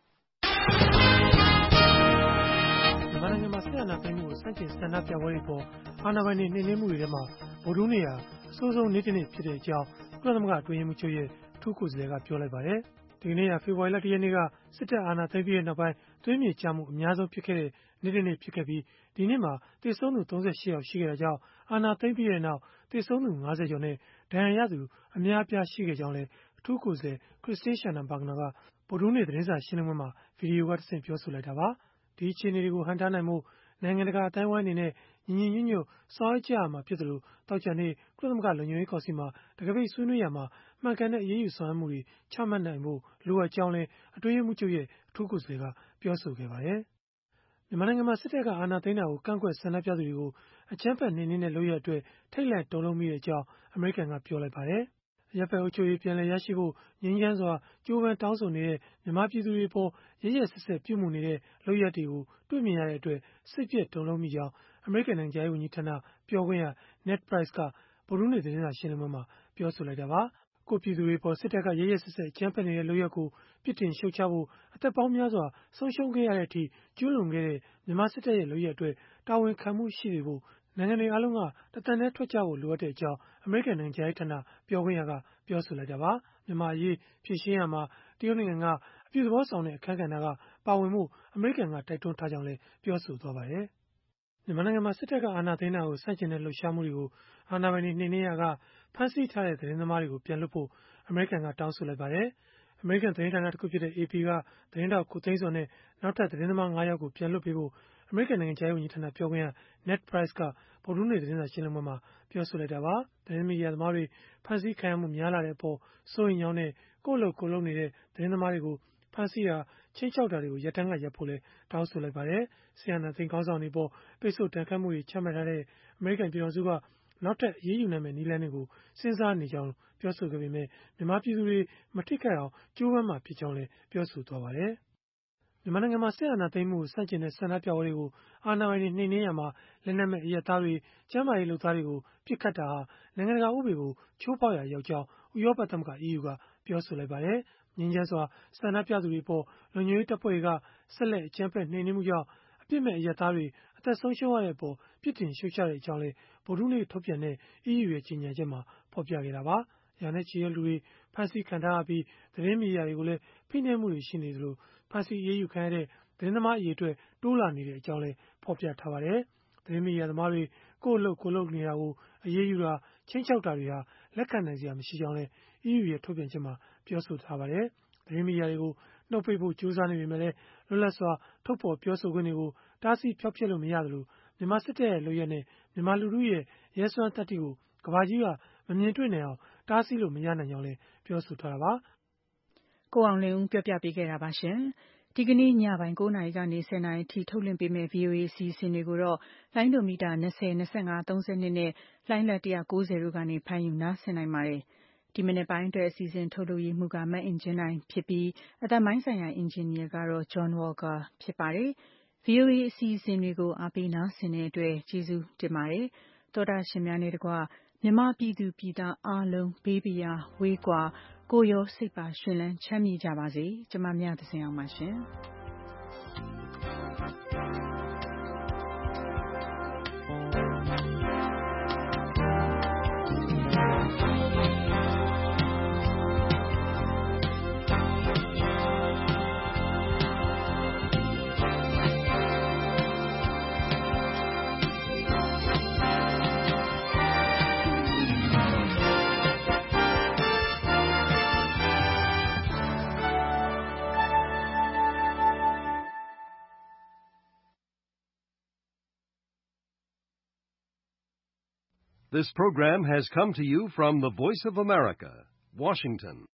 မြန်မာနိုင်ငံမှာဆက်အနာသိမ်းမှုကိုစတင်ဆန္ဒပြပွဲတွေပေါ်အာဏာပိုင်တွေနှိမ်နင်းမှုတွေထဲမှာဗိုလ်ဒူးနေရာအဆိုးဆုံးနေ့တစ်နေ့ဖြစ်တဲ့အကြောင်းကုလသမဂ္ဂအတွင်းရေးမှူးချုပ်ရဲ့အထူးကိုယ်စားလှယ်ကပြောလိုက်ပါတယ်ဒီကနေ့ကဖေဖော်ဝါရီလ၁ရက်နေ့ကစစ်တပ်အာဏာသိမ်းပြီးတဲ့နောက်ပိုင်းသွေးမြေကျမှုအများဆုံးဖြစ်ခဲ့တဲ့နေ့တစ်နေ့ဖြစ်ခဲ့ပြီးဒီနေ့မှာသေဆုံးသူ၃၈ယောက်ရှိခဲ့တာကြောင့်အာဏာသိမ်းပြီးတဲ့နောက်သေဆုံးသူ၅၀ကျော်နဲ့ဒဏ်ရာရသူအများအပြားရှိခဲ့ကြောင်းလည်းအထူးကိုယ်စားလှယ် Christine Schraner Burgener ကဗုဒ္ဓဟူးနေ့သတင်းစာရှင်းလင်းပွဲမှာဗီဒီယိုကတဆင့်ပြောဆိုလိုက်တာပါဒီအခြေအနေတွေကိုဟန့်တားနိုင်မှုနိုင်ငံတကာအတိုင်းအဝိုင်းအနေနဲ့ညီညီညွတ်ညွတ်ဆောင်ရွက်ကြရမှာဖြစ်တယ်လို့တောက်ကြနေ့ကုလသမဂ္ဂလုံခြုံရေးကောင်စီမှာတကယ်ပိတ်ဆွေးနွေးရမှာမှန်ကန်တဲ့အရေးယူဆောင်ရွက်မှုတွေချမှတ်နိုင်ဖို့လိုအပ်ကြောင်းလည်းအတွင်းရေးမှူးချုပ်ရဲ့အထူးကိုယ်စားလှယ်ကပြောဆိုခဲ့ပါတယ်မြန်မာနိုင်ငံမှာစစ်တပ်ကအာဏာသိမ်းတာကိုကန့်ကွက်ဆန္ဒပြသူတွေကိုအကြမ်းဖက်နှိမ်နင်းတဲ့လုပ်ရပ်အတွက်ထိတ်လန့်တုန်လှုပ်မိတဲ့အကြောင်းအမေရိကန်ကပြောလိုက်ပါတယ်အရပ်ဖက်အုပ်ချုပ်ရေးပြန်လည်ရရှိဖို့ငြိမ်းချမ်းစွာကြိုးပမ်းတောင်းဆိုနေတဲ့မြန်မာပြည်သူတွေပေါ်ရရဆက်ဆက်ပြုမှုနေတဲ့လုပ်ရပ်တွေကိုတွေ့မြင်ရတဲ့အတွက်စိတ်ပြည့်တုန်လှုပ်မိကြောင်းအမေရိကန်နိုင်ငံသားရေးဝန်ကြီးဌာနပြောခွင့်ရ Ned Price ကဗုဒ္ဓဟူးနေ့သတင်းစာရှင်းလင်းပွဲမှာပြောဆိုလိုက်တာပါကိုပြည်သူတွေပေါ်စစ်တပ်ကရရဆက်ဆက်အကြမ်းဖက်နေတဲ့လုပ်ရပ်ကိုပြစ်တင်ရှုတ်ချဖို့အသက်ပေါင်းများစွာဆုံးရှုံးခဲ့ရတဲ့အထိကျူးလွန်ခဲ့တဲ့မြန်မာစစ်တပ်ရဲ့လုပ်ရပ်အတွက်တာဝန်ခံမှုရှိစေဖို့နိုင်ငံတွေအားလုံးကတသံတည်းထွက်ကြဖို့လိုအပ်တဲ့အကြောင်းအမေရိကန်နိုင်ငံသားရေးဌာနပြောခွင့်ရကပြောဆိုလိုက်တာပါမြန်မာအရေးဖြေရှင်းရမှာတရုတ်နိုင်ငံကအပြုသဘောဆောင်တဲ့အခန်းကဏ္ဍကပါဝင်မှုအမေရိကန်ကတိုက်တွန်းထားကြောင်းလည်းပြောဆိုသွားပါတယ်မြန်မာနိုင်ငံမှာစစ်တပ်ကအာဏာသိမ်းတာကိုဆန့်ကျင်တဲ့လှုပ်ရှားမှုတွေကိုအာဏာပိုင်တွေနှိမ်နင်းရာကဖမ်းဆီးထားတဲ့သတင်းသမားတွေကိုပြန်လွှတ်ဖို့အမေရိကန်ကတောင်းဆိုလိုက်ပါတယ်အမေရိကန်သတင်းဌာနတစ်ခုဖြစ်တဲ့ အေပီ ကသတင်းတောက်ကိုသိန်းစော်နဲ့နောက်ထပ်သတင်းသမား၅ယောက်ကိုပြန်လွှတ်ပေးဖို့အမေရိကန်နိုင်ငံသားရေးဝန်ကြီးဌာနပြောခွင့်ရ Ned Price ကဗုဒ္ဓဟူးနေ့သတင်းစာရှင်းလင်းပွဲမှာပြောဆိုလိုက်တာပါသတင်းမီဒီယာသမားတွေဖမ်းဆီးခံရမှုများလာတဲ့အပေါ်စိုးရိမ်ကြောင်းနဲ့ကိုယ့်လုပ်ကိုယ်လုပ်နေတဲ့သတင်းသမားတွေကိုဖမ်းဆီးတာချင်းချောက်တာတွေကိုရပ်တန်းကရပ်ဖို့လည်းတောင်းဆိုလိုက်ပါတယ်ဆရာနာသိန်းခေါင်းဆောင်တွေပေါ်ပိတ်ဆို့တန်ခတ်မှုတွေချမှတ်ထားတဲ့အမေရိကန်ပြည်ထောင်စုကနောက်ထပ်အရေးယူနိုင်မယ့်နည်းလမ်းတွေကိုစဉ်းစားနေကြောင်းပြောဆိုခဲ့ပေမဲ့မြန်မာပြည်သူတွေမထိခိုက်အောင်ကြိုးပမ်းမှာဖြစ်ကြောင်းလည်းပြောဆိုသွားပါတယ်မြန်မာနိုင်ငံမှာစစ်အာဏာသိမ်းမှုကိုဆန့်ကျင်တဲ့ဆန္ဒပြပွဲတွေကိုအာဏာပိုင်တွေနှိမ်နင်းရမှာလက်နက်မဲ့အရပ်သားတွေကျန်းမာရေးလုပ်သားတွေကိုပြစ်ခတ်တာဟာနိုင်ငံတကာဥပဒေကိုချိုးဖောက်ရာရောက်ကြောင်းဥရောပသမဂ္ဂ အီးယူ ကပြောဆိုလိုက်ပါတယ်ငြိမ်းချမ်းစွာဆန္ဒပြသူတွေပေါ်လုံခြုံရေးတပ်ဖွဲ့တွေကဆက်လက်အကြမ်းဖက်နှိမ်နင်းမှုကြောင့်အပြစ်မဲ့အရပ်သားတွေအသက်ဆုံးရှုံးရတဲ့အပေါ်ပြစ်တင်ရှုတ်ချတဲ့အကြောင်းလည်းဗုဒ္ဓဟူးနေ့ထုတ်ပြန်တဲ့ အီးယူ ရဲ့ကြေညာချက်မှာဖော်ပြခဲ့တာပါရာနဲ့ချီတဲ့လူတွေဖမ်းဆီးခံထားရပြီးသတင်းမီဒီယာတွေကိုလည်းဖိနှိပ်မှုတွေရှိနေသလိုဖမ်းဆီးအရေးယူခံရတဲ့သတင်းသမားအရေအတွက်တိုးလာနေတဲ့အကြောင်းလည်းဖော်ပြထားပါတယ်သတင်းမီဒီယာသမားတွေကိုယ့်အလုပ်ကိုယ်လုပ်နေတာကိုအရေးယူတာချင်းချောက်တာတွေဟာလက်ခံနိုင်စရာမရှိကြောင်းလည်း အီးယူ ရဲ့ထုတ်ပြန်ချက်မှာပြောဆိုထားပါတယ်သတင်းမီဒီယာတွေကိုနှုတ်ပိတ်ဖို့ကြိုးစားနေပေမဲ့လည်းလွတ်လပ်စွာထုတ်ဖော်ပြောဆိုခွင့်တွေကိုတားဆီးဖျောက်ဖျက်လို့မရသလိုမြန်မာစစ်တပ်ရဲ့လုပ်ရက်နဲ့မြန်မာလူထုရဲ့ရဲစွမ်းသတ္တိကိုကမ္ဘာကြီးကမမြင်တွေ့နိုင်အောင်တားဆီးလို့မရနိုင်ကြောင်းလည်းပြောဆိုထားတာပါကိုအောင်လင်းဦးပြောပြပေးခဲ့တာပါရှင်ဒီကနေ့ညပိုင်း၉နာရီကနေ၁၀နာရီထိထုတ်လွှင့်ပေးမယ့် ဗွီအိုအေအစီအစဉ်တွေကိုတော့လိုင်းဒိုမီတာ၂၀ ၂၅ ၃၂နဲ့လိုင်းလက်၁၉၀တို့ကနေဖမ်းယူနားဆင်နိုင်ပါတယ်ဒီမနေ့ပိုင်းအတွက်အစီအစဉ်ထုတ်လုပ်ရေးမှူးကမတ်အင်ဂျင်နိုင်ဖြစ်ပြီးအသံပိုင်းဆိုင်ရာအင်ဂျင်နီယာကတော့ John Walker ဖြစ်ပါတယ်။ ဗွီအိုအေအစီအစဉ်တွေကိုအားပေးနားဆင်တဲ့အတွက်ကျေးဇူးတင်ပါတယ်။သောတာရှင်များနဲ့တကွမြန်မာပြည်သူပြည်သားအားလုံးဘေးပရာဝေးကွာကိုယ်ရောစိတ်ပါရှင်လန်းချမ်းမြေ့ကြပါစေ။ကျမမြတ်သဇင်အောင်ပါရှင်။ This program has come to you from the Voice of America, Washington.